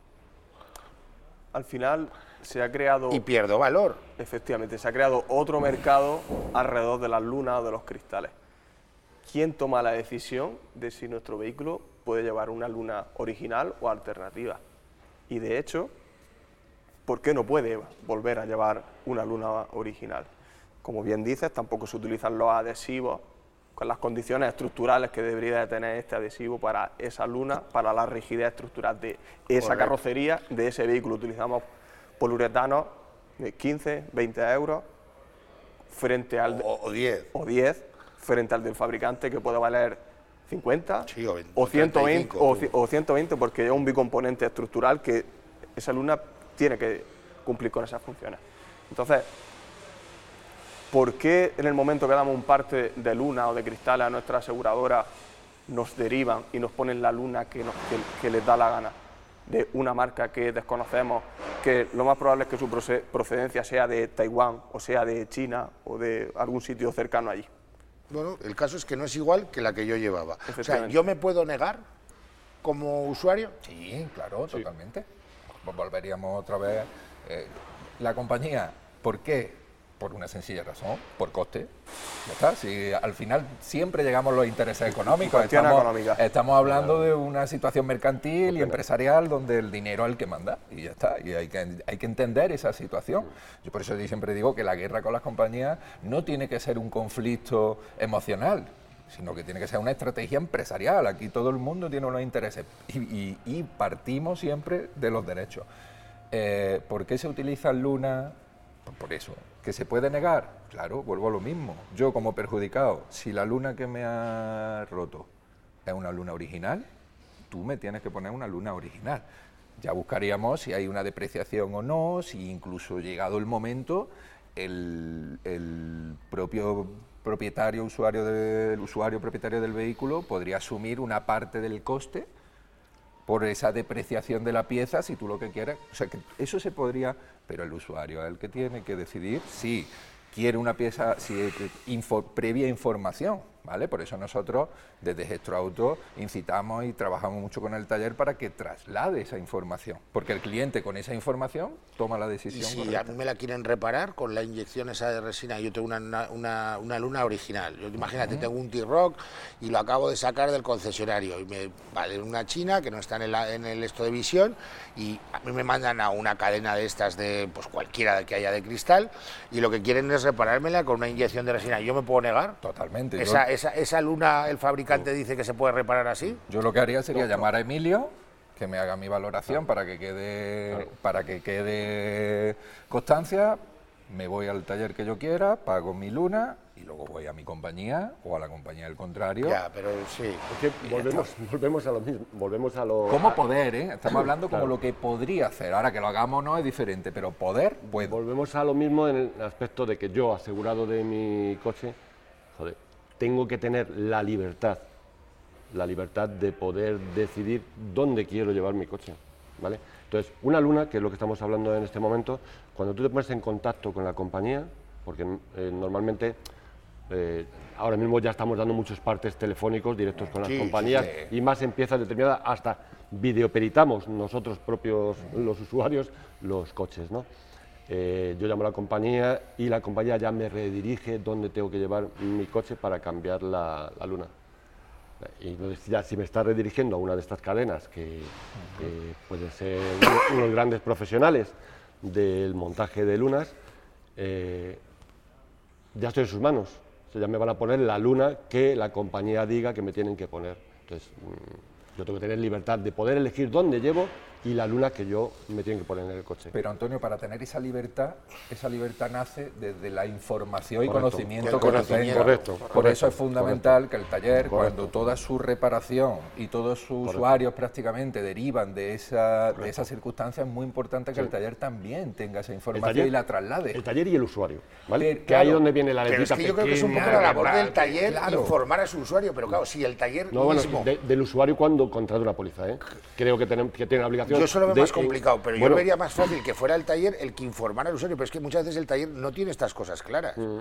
Al final se ha creado... Y pierdo valor. Efectivamente, se ha creado otro mercado alrededor de las lunas o de los cristales. ¿Quién toma la decisión de si nuestro vehículo puede llevar una luna original o alternativa? Y de hecho, ¿por qué no puede volver a llevar una luna original? Como bien dices, tampoco se utilizan los adhesivos con las condiciones estructurales que debería de tener este adhesivo para esa luna, para la rigidez estructural de esa Correcto. carrocería, de ese vehículo. Utilizamos poliuretano de quince, veinte euros frente al... O, o diez. O diez, frente al del fabricante, que puede valer cincuenta, Sí, o veinte, o, ciento veinte, treinta y cinco, o, o ciento veinte, porque es un bicomponente estructural que esa luna tiene que cumplir con esas funciones. Entonces, ¿por qué en el momento que damos un parte de luna o de cristales a nuestra aseguradora nos derivan y nos ponen la luna que, nos, que, que les da la gana, de una marca que desconocemos, que lo más probable es que su procedencia sea de Taiwán o sea de China o de algún sitio cercano allí? Bueno, el caso es que no es igual que la que yo llevaba. O sea, Efectivamente. ¿yo me puedo negar como usuario? Sí, claro, totalmente. Pues volveríamos otra vez. eh, la compañía, ¿por qué? Por una sencilla razón, por coste. Ya está. Si al final siempre llegamos a los intereses económicos. Cuestión Estamos, económica. estamos hablando de una situación mercantil y empresarial donde el dinero es el que manda y ya está. Y hay que, hay que entender esa situación. Yo por eso siempre digo que la guerra con las compañías no tiene que ser un conflicto emocional, sino que tiene que ser una estrategia empresarial. Aquí todo el mundo tiene unos intereses y, y- y partimos siempre de los derechos. Eh, ¿Por qué se utilizan lunas? Pues por eso. ¿Que se puede negar? Claro, vuelvo a lo mismo. Yo como perjudicado, si la luna que me ha roto es una luna original, tú me tienes que poner una luna original. Ya buscaríamos si hay una depreciación o no, si incluso llegado el momento, el, el propio propietario, usuario del usuario propietario del vehículo podría asumir una parte del coste por esa depreciación de la pieza, si tú lo que quieres. O sea, que eso se podría, pero el usuario es el que tiene que decidir si quiere una pieza, si info, previa información, ¿vale? Por eso nosotros, desde Gestroauto, incitamos y trabajamos mucho con el taller para que traslade esa información, porque el cliente con esa información toma la Y decisión si correcta. a mí me la quieren reparar con la inyección esa de resina, yo tengo una, una, una- una luna original. Yo, imagínate, tengo un T-Rock y lo acabo de sacar del concesionario y me vale una china que no está en el, en el esto de visión y a mí me mandan a una cadena de estas de pues cualquiera que haya de cristal y lo que quieren es reparármela con una inyección de resina. ¿Yo me puedo negar? Totalmente. Yo- Esa, esa, esa luna, el fabricante dice que se puede reparar así. Yo lo que haría sería llamar a Emilio, que me haga mi valoración para que quede para que quede constancia, me voy al taller que yo quiera, pago mi luna y luego voy a mi compañía o a la compañía del contrario. Ya, pero sí. Es que volvemos, volvemos a lo mismo, volvemos a lo... Como a- poder, ¿eh? Estamos hablando como Claro. lo que podría hacer. Ahora que lo hagamos no es diferente, pero poder, pues Volvemos a lo mismo en el aspecto de que yo, asegurado de mi coche, joder, tengo que tener la libertad, la libertad de poder decidir dónde quiero llevar mi coche, ¿vale? Entonces, una luna, que es lo que estamos hablando en este momento, cuando tú te pones en contacto con la compañía, porque eh, normalmente eh, ahora mismo ya estamos dando muchos partes telefónicos directos con las Sí, sí, compañías sí. y más en piezas determinadas, hasta videoperitamos nosotros propios, los usuarios, los coches, ¿no? Eh, yo llamo a la compañía y la compañía ya me redirige dónde tengo que llevar mi coche para cambiar la, la luna. Y entonces ya si me está redirigiendo a una de estas cadenas que, que pueden ser uno- unos grandes profesionales del montaje de lunas, eh, ya estoy en sus manos. O sea, ya me van a poner la luna que la compañía diga que me tienen que poner. Entonces, mm, yo tengo que tener libertad de poder elegir dónde llevo y la luna que yo me tienen que poner en el coche. Pero Antonio, para tener esa libertad, esa libertad nace desde la información y Correcto. conocimiento que Correcto. tú tengas. Correcto, Por correcto, eso es fundamental correcto. que el taller, Correcto. cuando toda su reparación y todos sus usuarios prácticamente derivan de esa, de esa circunstancia, es muy importante que el taller también tenga esa El información taller- y la traslade. El taller y el usuario, ¿vale? Pero, que claro, ahí es donde viene la Pero es letrita que yo creo que es un poco pequeña, la labor tal, del taller claro. informar a su usuario, pero claro, si el taller No, bueno, mismo... de- del usuario cuando contrata una póliza, ¿eh? Creo que, tenemos, que tiene la obligación. Yo eso lo veo de- más complicado, pero bueno, yo vería más fácil que fuera el taller el que informara al usuario, pero es que muchas veces el taller no tiene estas cosas claras. Mm.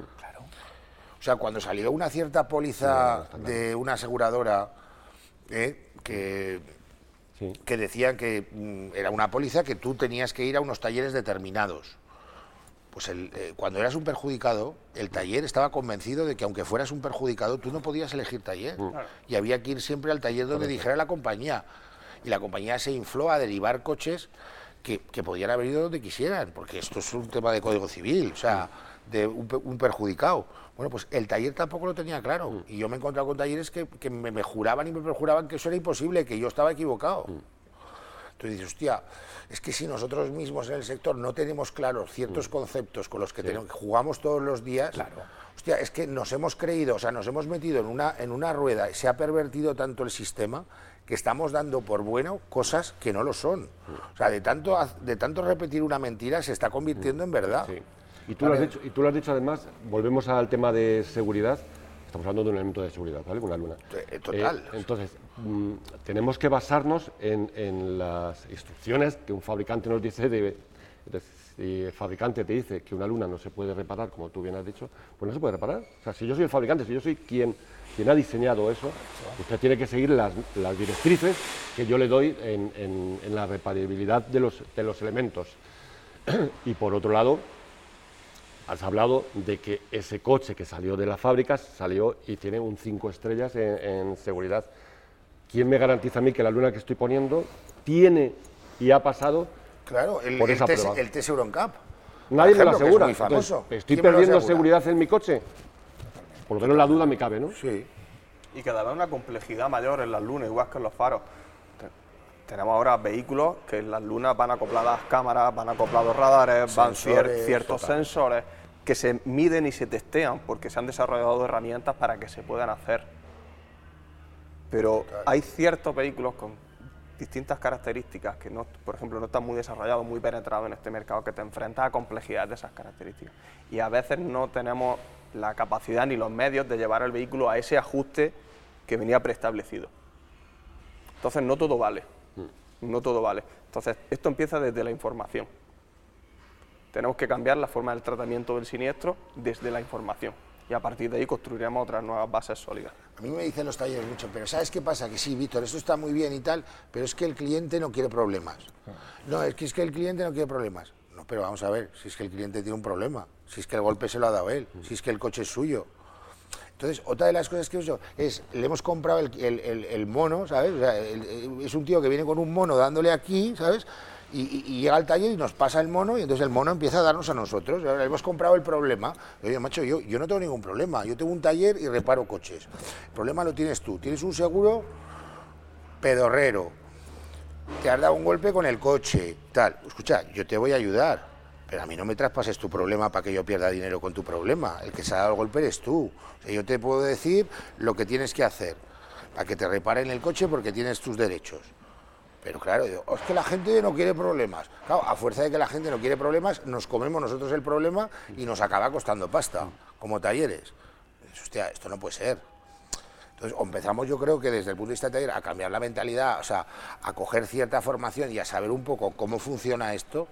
O sea, cuando salió una cierta póliza de una aseguradora eh, que, Sí. que decían que mm, era una póliza que tú tenías que ir a unos talleres determinados. Pues el, eh, cuando eras un perjudicado, el taller estaba convencido de que aunque fueras un perjudicado, tú no podías elegir taller. Y había que ir siempre al taller donde dijera la compañía. Y la compañía se infló a derivar coches que, que podían haber ido donde quisieran, porque esto es un tema de código civil, o sea, de un, pe- un perjudicado. Bueno, pues el taller tampoco lo tenía claro. Y yo me he encontrado con talleres que, que me, me juraban y me perjuraban que eso era imposible, que yo estaba equivocado. Entonces dices, hostia, es que si nosotros mismos en el sector no tenemos claros ciertos conceptos con los que tenemos, que jugamos todos los días, hostia, es que nos hemos creído, o sea, nos hemos metido en una, en una rueda y se ha pervertido tanto el sistema que estamos dando por bueno cosas que no lo son. O sea, de tanto, haz- de tanto repetir una mentira se está convirtiendo en verdad. Sí. Y tú, lo has dicho, y tú lo has dicho además, volvemos al tema de seguridad, estamos hablando de un elemento de seguridad, ¿vale? Una luna. Eh, total. Eh, entonces, mm, tenemos que basarnos en, en las instrucciones que un fabricante nos dice, de, de- si el fabricante te dice que una luna no se puede reparar, como tú bien has dicho, pues no se puede reparar. O sea, si yo soy el fabricante, si yo soy quien, quien ha diseñado eso, usted tiene que seguir las, las directrices que yo le doy en, en- en la reparabilidad de los, de los elementos. Y por otro lado, has hablado de que ese coche que salió de las fábricas salió y tiene un cinco estrellas en, en seguridad. ¿Quién me garantiza a mí que la luna que estoy poniendo tiene y ha pasado Claro, el, por el, esa test, prueba? el test Euroncap. Nadie me lo ejemplo, que es asegura. muy famoso. Entonces, ¿estoy ¿Quién me lo perdiendo asegura? seguridad en mi coche? Por lo menos la duda me cabe, ¿no? Sí. Y cada vez una complejidad mayor en las lunas, igual que en los faros. Te- Tenemos ahora vehículos que en las lunas van acopladas cámaras, van acoplados radares, van cier- Sensores, ciertos total. sensores que se miden y se testean porque se han desarrollado herramientas para que se puedan hacer. Pero hay ciertos vehículos con distintas características que, no, por ejemplo, no están muy desarrollados, muy penetrados en este mercado, que te enfrentas a complejidades de esas características. Y a veces no tenemos la capacidad ni los medios de llevar el vehículo a ese ajuste que venía preestablecido. Entonces no todo vale, no todo vale. Entonces esto empieza desde la información. Tenemos que cambiar la forma del tratamiento del siniestro desde la información y a partir de ahí construiremos otras nuevas bases sólidas. A mí me dicen los talleres mucho, pero ¿sabes qué pasa? Que sí, Víctor, esto está muy bien y tal, pero es que el cliente no quiere problemas. No, es que es que el cliente no quiere problemas. No, pero vamos a ver, si es que el cliente tiene un problema, si es que el golpe se lo ha dado él, si es que el coche es suyo. Entonces, otra de las cosas que he hecho es, le hemos comprado el, el- el- el mono, ¿sabes? O sea, el- el- es un tío que viene con un mono dándole aquí, ¿sabes? Y, y- y llega al taller y nos pasa el mono y entonces el mono empieza a darnos a nosotros. Ahora, le hemos comprado el problema. Oye, macho, yo, yo no tengo ningún problema. Yo tengo un taller y reparo coches. El problema lo tienes tú. Tienes un seguro pedorrero. Te has dado un golpe con el coche, tal. Escucha, yo te voy a ayudar. Pero a mí no me traspases tu problema para que yo pierda dinero con tu problema. El que se ha dado el golpe eres tú. O sea, yo te puedo decir lo que tienes que hacer para que te reparen el coche porque tienes tus derechos. Pero claro, digo, es que la gente no quiere problemas. Claro, a fuerza de que la gente no quiere problemas, nos comemos nosotros el problema y nos acaba costando pasta, como talleres. Dices, hostia, esto no puede ser. Entonces, o empezamos, yo creo que desde el punto de vista de taller, a cambiar la mentalidad, o sea, a coger cierta formación y a saber un poco cómo funciona esto,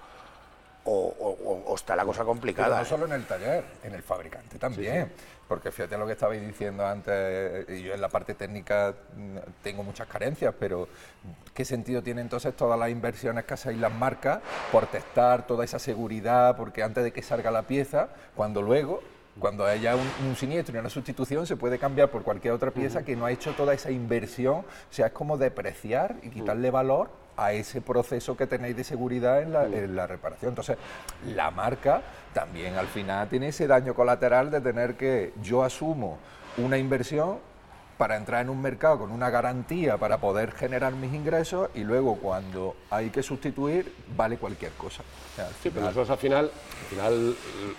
o, o- o- o está la cosa Pero complicada. no ¿eh? solo en el taller, en el fabricante también. Porque fíjate lo que estabais diciendo antes, y yo en la parte técnica mm, tengo muchas carencias, pero ¿qué sentido tiene entonces todas las inversiones que hacéis las marcas por testar toda esa seguridad? Porque antes de que salga la pieza, cuando luego, cuando haya un, un siniestro y una sustitución, se puede cambiar por cualquier otra pieza que no ha hecho toda esa inversión. O sea, es como depreciar y quitarle valor a ese proceso que tenéis de seguridad en la, en la reparación. Entonces, la marca también al final tiene ese daño colateral de tener que, yo asumo una inversión para entrar en un mercado con una garantía para poder generar mis ingresos y luego cuando hay que sustituir vale cualquier cosa. O sea, al Sí, pero final- nosotros al final, al final,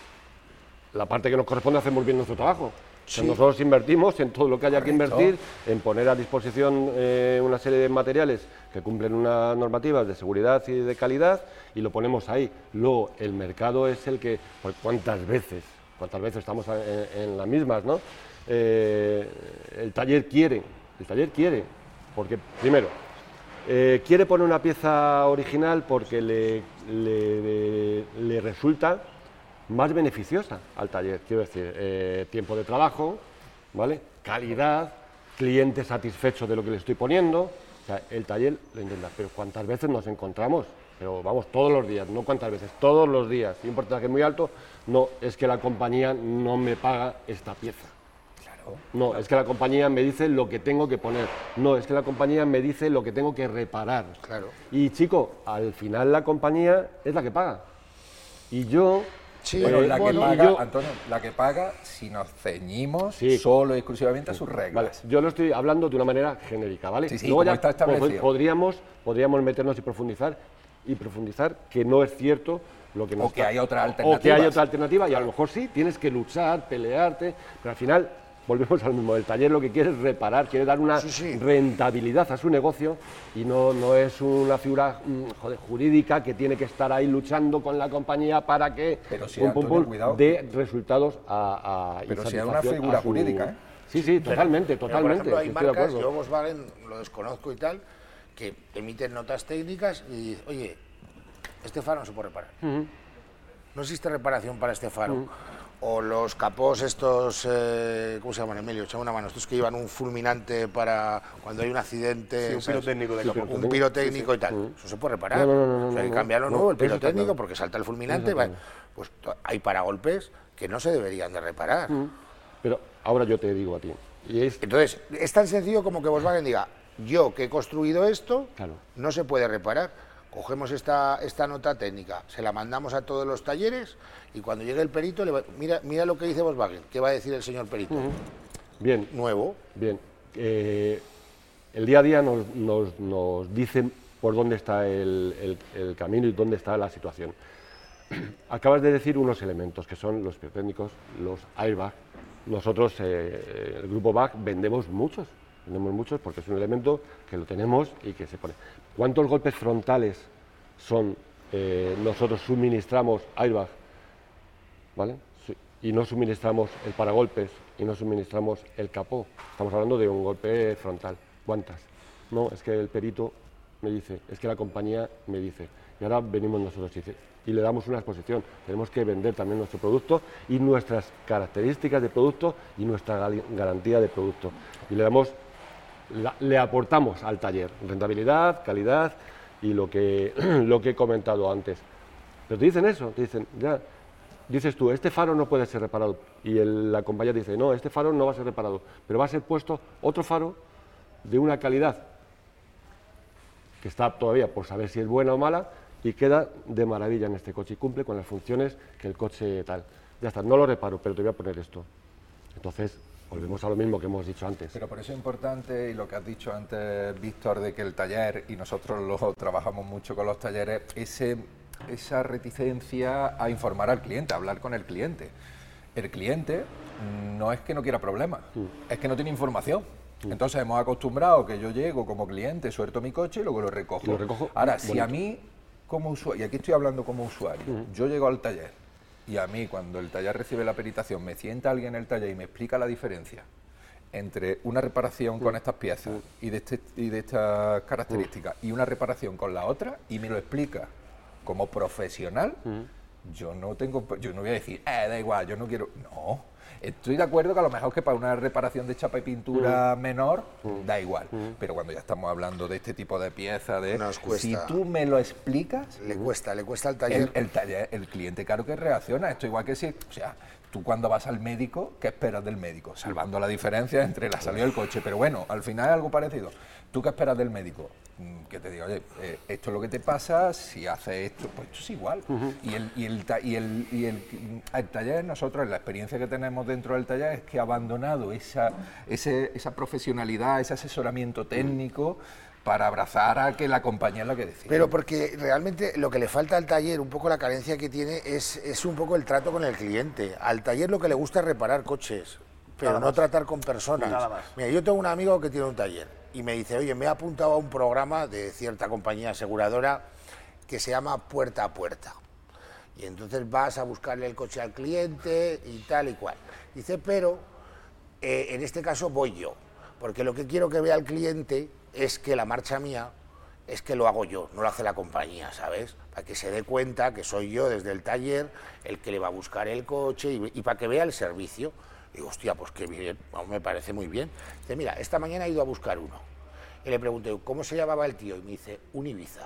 la parte que nos corresponde hacemos bien nuestro trabajo. O sea, nosotros invertimos en todo lo que haya que Correcto. invertir, en poner a disposición eh, una serie de materiales que cumplen unas normativas de seguridad y de calidad y lo ponemos ahí. Luego, el mercado es el que, pues, ¿cuántas veces? ¿Cuántas veces estamos en, en las mismas, no? Eh, el taller quiere, el taller quiere, porque primero, eh, quiere poner una pieza original porque le, le, le resulta más beneficiosa al taller, quiero decir, eh, tiempo de trabajo, ¿vale? Calidad, cliente satisfecho de lo que le estoy poniendo, o sea, el taller lo intenta, pero ¿cuántas veces nos encontramos? Pero vamos, todos los días, no cuántas veces, todos los días, y un porcentaje muy alto, no, es que la compañía no me paga esta pieza. No, es que la compañía me dice lo que tengo que poner. No, es que la compañía me dice lo que tengo que reparar. Claro. Y chico, al final la compañía es la que paga. Y yo... Sí, Bueno, eh, la que bueno, y paga, yo- Antonio, la que paga si nos ceñimos Sí. solo y exclusivamente a sus Vale, reglas. yo lo estoy hablando de una manera genérica, ¿vale? Sí, sí, Luego como ya está establecido. podríamos, podríamos meternos y profundizar y profundizar que no es cierto lo que nos O que está- hay otra o- O que hay alternativas. otra alternativa y a lo mejor sí, tienes que luchar, pelearte, pero al final volvemos al mismo. El taller lo que quiere es reparar, quiere dar una Sí, sí. rentabilidad a su negocio y no, no es una figura mm, joder, jurídica que tiene que estar ahí luchando con la compañía para que Pero sí, pum, pum, Antonio, pum, cuidado. dé resultados a, a y Pero sí es una satisfacción figura a su- jurídica, ¿eh? Sí, sí, totalmente, Pero, totalmente. por ejemplo, hay sí, estoy de marcas, acuerdo. yo Volkswagen lo desconozco y tal, que emiten notas técnicas y dicen, oye, este faro no se puede reparar. No existe reparación para este faro. O los capós estos, eh, ¿cómo se llaman, Emilio? Echa una mano. Estos que llevan un fulminante para cuando hay un accidente. Sí, un ¿sabes? pirotécnico de capó. Un pirotécnico y tal. Eso se puede reparar. No, no, no, no, O sea, hay que no, cambiarlo no, nuevo, el eso está pirotécnico, claro. porque salta el fulminante. Eso está va- Pues to- hay paragolpes que no se deberían de reparar. Pero ahora yo te digo a ti. Y es, Entonces, es tan sencillo como que Volkswagen diga, yo que he construido esto, Claro. no se puede reparar. Cogemos esta, esta nota técnica, se la mandamos a todos los talleres y cuando llegue el perito, le va- mira, mira lo que dice Volkswagen, ¿qué va a decir el señor perito? bien, Nuevo. bien. Eh, el día a día nos, nos, nos dicen por dónde está el, el- el camino y dónde está la situación. Acabas de decir unos elementos que son los pirotécnicos, los airbags. Nosotros, eh, el grupo B A C, vendemos muchos, vendemos muchos porque es un elemento que lo tenemos y que se pone. ¿Cuántos golpes frontales son? eh, nosotros suministramos airbag, ¿vale? Sí, y no suministramos el paragolpes y no suministramos el capó. Estamos hablando de un golpe frontal. ¿Cuántas? No, es que el perito me dice, es que la compañía me dice. Y ahora venimos nosotros y, dice, y le damos una exposición. Tenemos que vender también nuestro producto y nuestras características de producto y nuestra gal- garantía de producto. Y le damos, la- le aportamos al taller rentabilidad, calidad y lo que, lo que he comentado antes. Pero te dicen eso, te dicen, ya, dices tú, este faro no puede ser reparado. Y el- la compañía dice, no, este faro no va a ser reparado, pero va a ser puesto otro faro de una calidad que está todavía por saber si es buena o mala y queda de maravilla en este coche y cumple con las funciones que el coche tal. Ya está, no lo reparo, pero te voy a poner esto. Entonces, volvemos a lo mismo que hemos dicho antes. Pero por eso es importante, y lo que has dicho antes, Víctor, de que el taller, y nosotros lo trabajamos mucho con los talleres, ese, esa reticencia a informar al cliente, a hablar con el cliente. El cliente no es que no quiera problemas, es que no tiene información. Entonces hemos acostumbrado que yo llego como cliente, suelto mi coche y luego lo recojo. Lo recojo Ahora, si bonito. a mí, como usuario, y aquí estoy hablando como usuario, yo llego al taller y a mí, cuando el taller recibe la peritación, me sienta alguien en el taller y me explica la diferencia entre una reparación con estas piezas y de, este, y de estas características y una reparación con la otra y me lo explica como profesional, yo no tengo, yo no voy a decir, eh, da igual, yo no quiero, no. Estoy de acuerdo que a lo mejor que para una reparación de chapa y pintura menor da igual, pero cuando ya estamos hablando de este tipo de piezas, de Nos cuesta. si tú me lo explicas, Le cuesta, le cuesta al taller. el, el taller, el cliente claro que reacciona. Esto igual que si, o sea, Tú cuando vas al médico, ¿qué esperas del médico? Salvando la diferencia entre la salida del coche, pero bueno, al final es algo parecido. ¿Tú qué esperas del médico? Que te diga, oye, eh, esto es lo que te pasa, si haces esto, pues esto es igual. Uh-huh. Y, el, y, el, y, el, y el, el taller, nosotros, la experiencia que tenemos dentro del taller es que ha abandonado esa, ese, esa profesionalidad, ese asesoramiento técnico, para abrazar a que la compañía es la que decide. Pero porque realmente lo que le falta al taller, un poco la carencia que tiene, es, es un poco el trato con el cliente. Al taller lo que le gusta es reparar coches, pero no tratar con personas. Nada más. Mira, yo tengo un amigo que tiene un taller y me dice, oye, me he apuntado a un programa de cierta compañía aseguradora que se llama Puerta a Puerta. Y entonces vas a buscarle el coche al cliente y tal y cual. Dice, pero eh, en este caso voy yo, porque lo que quiero que vea el cliente es que la marcha mía es que lo hago yo, no lo hace la compañía, ¿sabes? Para que se dé cuenta que soy yo desde el taller el que le va a buscar el coche y, y para que vea el servicio. Digo, hostia, pues qué bien, me parece muy bien. Dice, mira, esta mañana he ido a buscar uno. Y le pregunté, ¿cómo se llamaba el tío? Y me dice, un Ibiza.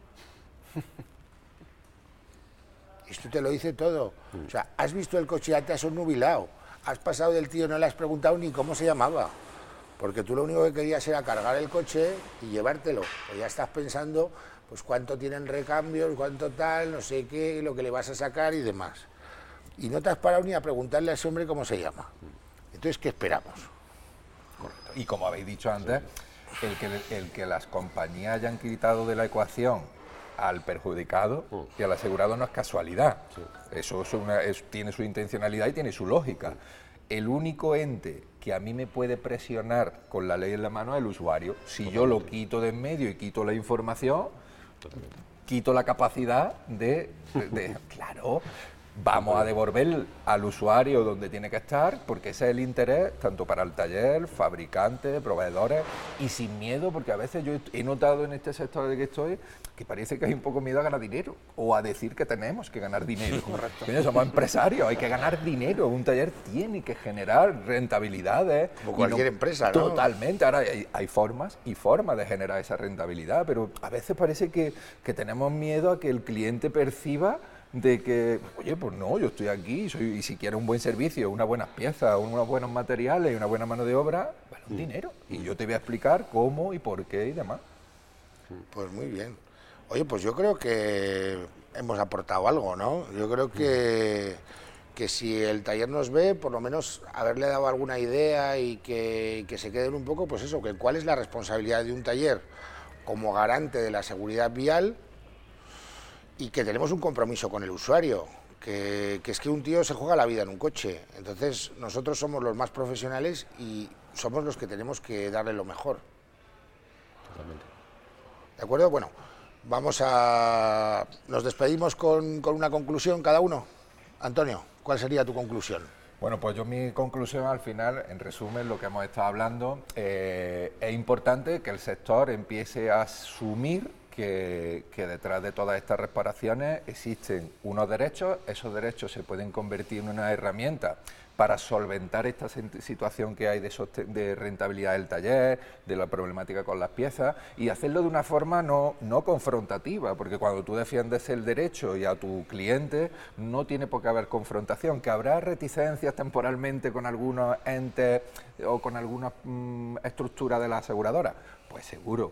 Esto te lo dice todo. O sea, has visto el coche y ya te has obnubilado. Has pasado del tío, no le has preguntado ni cómo se llamaba. Porque tú lo único que querías era cargar el coche y llevártelo. Pues ya estás pensando, pues cuánto tienen recambios, cuánto tal, no sé qué, lo que le vas a sacar y demás. Y no te has parado ni a preguntarle a ese hombre cómo se llama. Entonces, ¿qué esperamos? Correcto. Y como habéis dicho antes, el que, el que las compañías hayan quitado de la ecuación al perjudicado y al asegurado no es casualidad. Sí. Eso es una, es, tiene su intencionalidad y tiene su lógica. El único ente que a mí me puede presionar con la ley en la mano es el usuario. Si Totalmente. Yo lo quito de en medio y quito la información, Totalmente. Quito la capacidad de, de, de claro, vamos a devolver al usuario donde tiene que estar, porque ese es el interés tanto para el taller, fabricantes, proveedores, y sin miedo, porque a veces yo he notado en este sector de que estoy que parece que hay un poco miedo a ganar dinero o a decir que tenemos que ganar dinero. Correcto. Coño, somos empresarios, hay que ganar dinero. Un taller tiene que generar rentabilidades. Como cualquier no, empresa, ¿no? Totalmente. Ahora hay, hay formas y formas de generar esa rentabilidad, pero a veces parece que, que tenemos miedo a que el cliente perciba de que, oye, pues no, yo estoy aquí soy, y si quiero un buen servicio, unas buenas piezas, unos buenos materiales y una buena mano de obra, vale un dinero. Y yo te voy a explicar cómo y por qué y demás. Pues muy bien. Oye, pues yo creo que hemos aportado algo, ¿no? Yo creo que, que si el taller nos ve, por lo menos haberle dado alguna idea y que, que se queden un poco, pues eso, que cuál es la responsabilidad de un taller como garante de la seguridad vial y que tenemos un compromiso con el usuario, que, que es que un tío se juega la vida en un coche. Entonces nosotros somos los más profesionales y somos los que tenemos que darle lo mejor. Totalmente. ¿De acuerdo? Bueno. Vamos a... Nos despedimos con, con una conclusión cada uno. Antonio, ¿cuál sería tu conclusión? Bueno, pues yo mi conclusión al final, en resumen, lo que hemos estado hablando, eh, es importante que el sector empiece a asumir que, que detrás de todas estas reparaciones existen unos derechos, esos derechos se pueden convertir en una herramienta para solventar esta situación que hay de, de rentabilidad del taller, de la problemática con las piezas, y hacerlo de una forma no, no confrontativa, porque cuando tú defiendes el derecho y a tu cliente no tiene por qué haber confrontación, que habrá reticencias temporalmente con algunos entes o con alguna mmm, estructura de la aseguradora, pues seguro.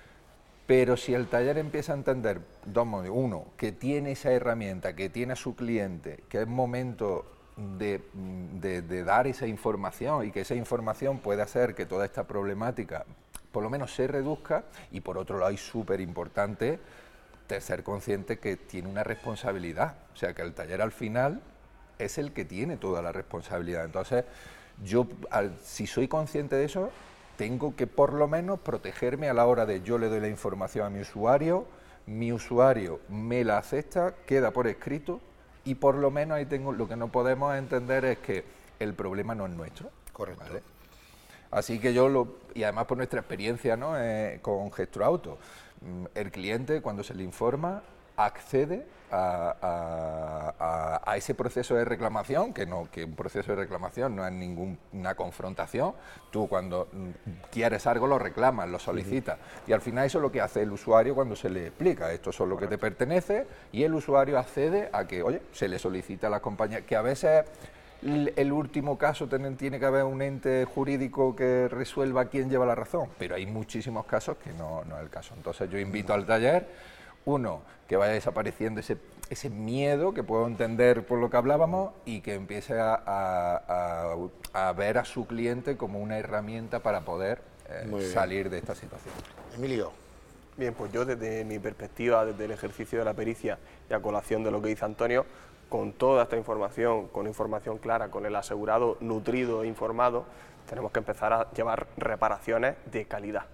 Pero si el taller empieza a entender, dos modos, uno, que tiene esa herramienta, que tiene a su cliente, que es momento De, de, de dar esa información y que esa información puede hacer que toda esta problemática por lo menos se reduzca, y por otro lado es súper importante ser consciente que tiene una responsabilidad, o sea que el taller al final es el que tiene toda la responsabilidad. Entonces yo, al, si soy consciente de eso, tengo que por lo menos protegerme a la hora de yo le doy la información a mi usuario, mi usuario me la acepta, queda por escrito. Y por lo menos ahí tengo, lo que no podemos entender es que el problema no es nuestro. Correcto. ¿Vale? Así que yo, lo, y además por nuestra experiencia, ¿no? eh, con Gestroauto, el cliente cuando se le informa accede a, a, a, a ese proceso de reclamación, que no, que un proceso de reclamación no es ninguna confrontación. Tú cuando quieres algo lo reclamas, lo solicitas, uh-huh. y al final eso es lo que hace el usuario cuando se le explica, esto es lo que te pertenece, y el usuario accede a que, oye, se le solicita a la compañía, que a veces el, el último caso tiene, tiene que haber un ente jurídico que resuelva quién lleva la razón, pero hay muchísimos casos que no, no es el caso. Entonces yo invito al taller, uno, que vaya desapareciendo ese, ese miedo que puedo entender por lo que hablábamos y que empiece a, a, a, a ver a su cliente como una herramienta para poder eh, salir de esta situación. Emilio. Bien, pues yo desde mi perspectiva, desde el ejercicio de la pericia y a colación de lo que dice Antonio, con toda esta información, con información clara, con el asegurado nutrido e informado, tenemos que empezar a llevar reparaciones de calidad.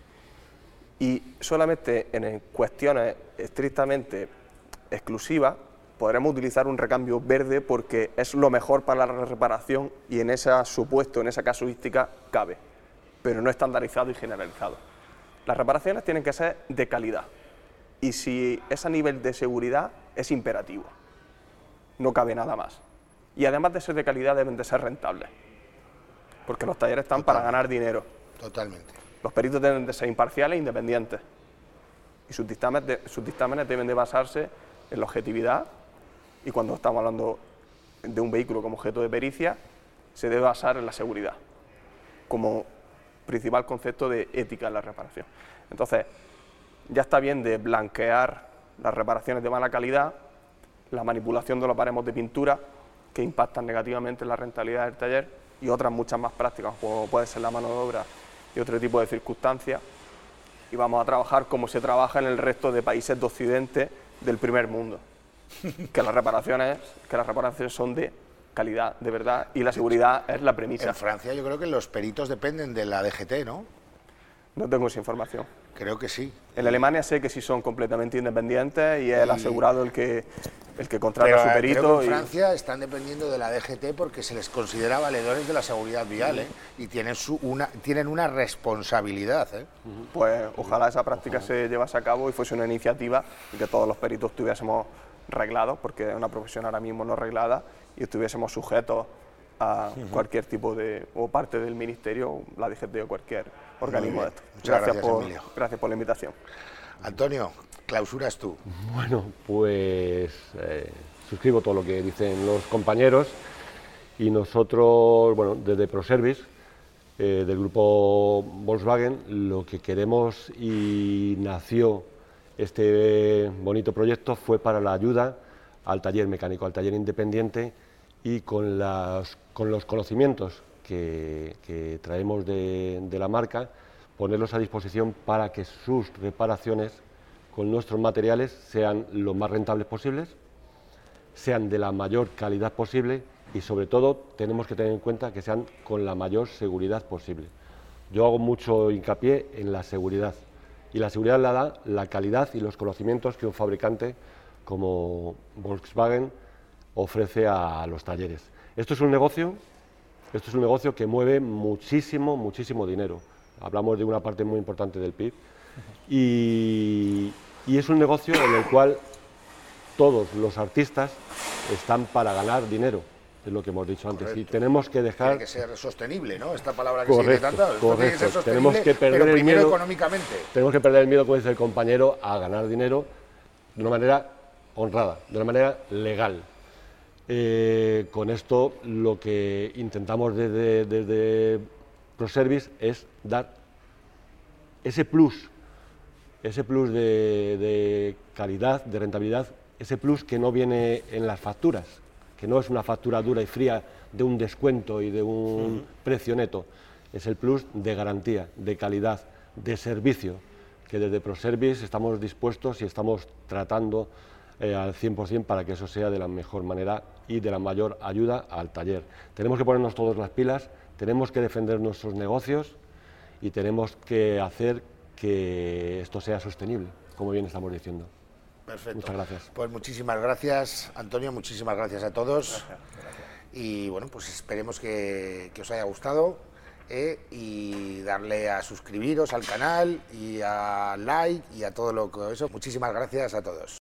Y solamente en cuestiones estrictamente exclusivas podremos utilizar un recambio verde porque es lo mejor para la reparación y en ese supuesto, en esa casuística, cabe, pero no estandarizado y generalizado. Las reparaciones tienen que ser de calidad y si es a nivel de seguridad es imperativo, no cabe nada más. Y además de ser de calidad deben de ser rentables, porque los talleres están Total. para ganar dinero. Totalmente. Los peritos deben de ser imparciales e independientes y sus dictámenes, de, sus dictámenes deben de basarse en la objetividad y cuando estamos hablando de un vehículo como objeto de pericia se debe basar en la seguridad como principal concepto de ética en la reparación. Entonces, ya está bien de blanquear las reparaciones de mala calidad, la manipulación de los baremos de pintura que impactan negativamente en la rentabilidad del taller y otras muchas más prácticas como puede ser la mano de obra y otro tipo de circunstancias, y vamos a trabajar como se trabaja en el resto de países de Occidente del primer mundo, que las reparaciones, que las reparaciones son de calidad, de verdad, y la seguridad es la premisa. En Francia yo creo que los peritos dependen de la D G T, ¿no? No tengo esa información. Creo que sí. En Alemania sé que sí son completamente independientes y es el asegurado el que, el que contrata Pero, a su perito. Creo que en y... Francia están dependiendo de la D G T porque se les considera valedores de la seguridad vial, ¿eh? Y tienen, su, una, tienen una responsabilidad, ¿eh? Pues ojalá esa práctica ojalá. se llevase a cabo y fuese una iniciativa y que todos los peritos estuviésemos reglados, porque es una profesión ahora mismo no reglada, y estuviésemos sujetos a uh-huh. cualquier tipo de, o parte del ministerio, la D G T o cualquier organismo de esto. Muchas gracias, gracias, por, Emilio. gracias por la invitación. Antonio, clausuras tú. Bueno, pues eh, suscribo todo lo que dicen los compañeros y nosotros, bueno, desde ProService, eh, del grupo Volkswagen, lo que queremos y nació este bonito proyecto fue para la ayuda al taller mecánico, al taller independiente y con, las, con los conocimientos que, que traemos de, de la marca, ponerlos a disposición para que sus reparaciones con nuestros materiales sean lo más rentables posibles, sean de la mayor calidad posible y sobre todo tenemos que tener en cuenta que sean con la mayor seguridad posible. Yo hago mucho hincapié en la seguridad y la seguridad la da la calidad y los conocimientos que un fabricante como Volkswagen ofrece a los talleres. Esto es un negocio, esto es un negocio que mueve muchísimo, muchísimo dinero. Hablamos de una parte muy importante del P I B y, y es un negocio en el cual todos los artistas están para ganar dinero, es lo que hemos dicho antes. Correcto. Y tenemos que dejar... Tiene que ser sostenible, ¿no? Esta palabra que correcto, se dice tanto. Correcto. Tiene que ser sostenible, tenemos que perder pero el primero miedo, económicamente. Tenemos que perder el miedo, como dice el compañero, a ganar dinero de una manera honrada, de una manera legal. Eh, con esto lo que intentamos desde, desde ProService es dar ese plus, ese plus de, de calidad, de rentabilidad, ese plus que no viene en las facturas, que no es una factura dura y fría de un descuento y de un sí. precio neto, es el plus de garantía, de calidad, de servicio, que desde ProService estamos dispuestos y estamos tratando eh, al cien por cien para que eso sea de la mejor manera y de la mayor ayuda al taller. Tenemos que ponernos todos las pilas, tenemos que defender nuestros negocios y tenemos que hacer que esto sea sostenible, como bien estamos diciendo. Perfecto. Muchas gracias. Pues muchísimas gracias, Antonio, muchísimas gracias a todos. Gracias, gracias. Y bueno, pues esperemos que, que os haya gustado eh, y darle a suscribiros al canal y a like y a todo lo que eso. Muchísimas gracias a todos.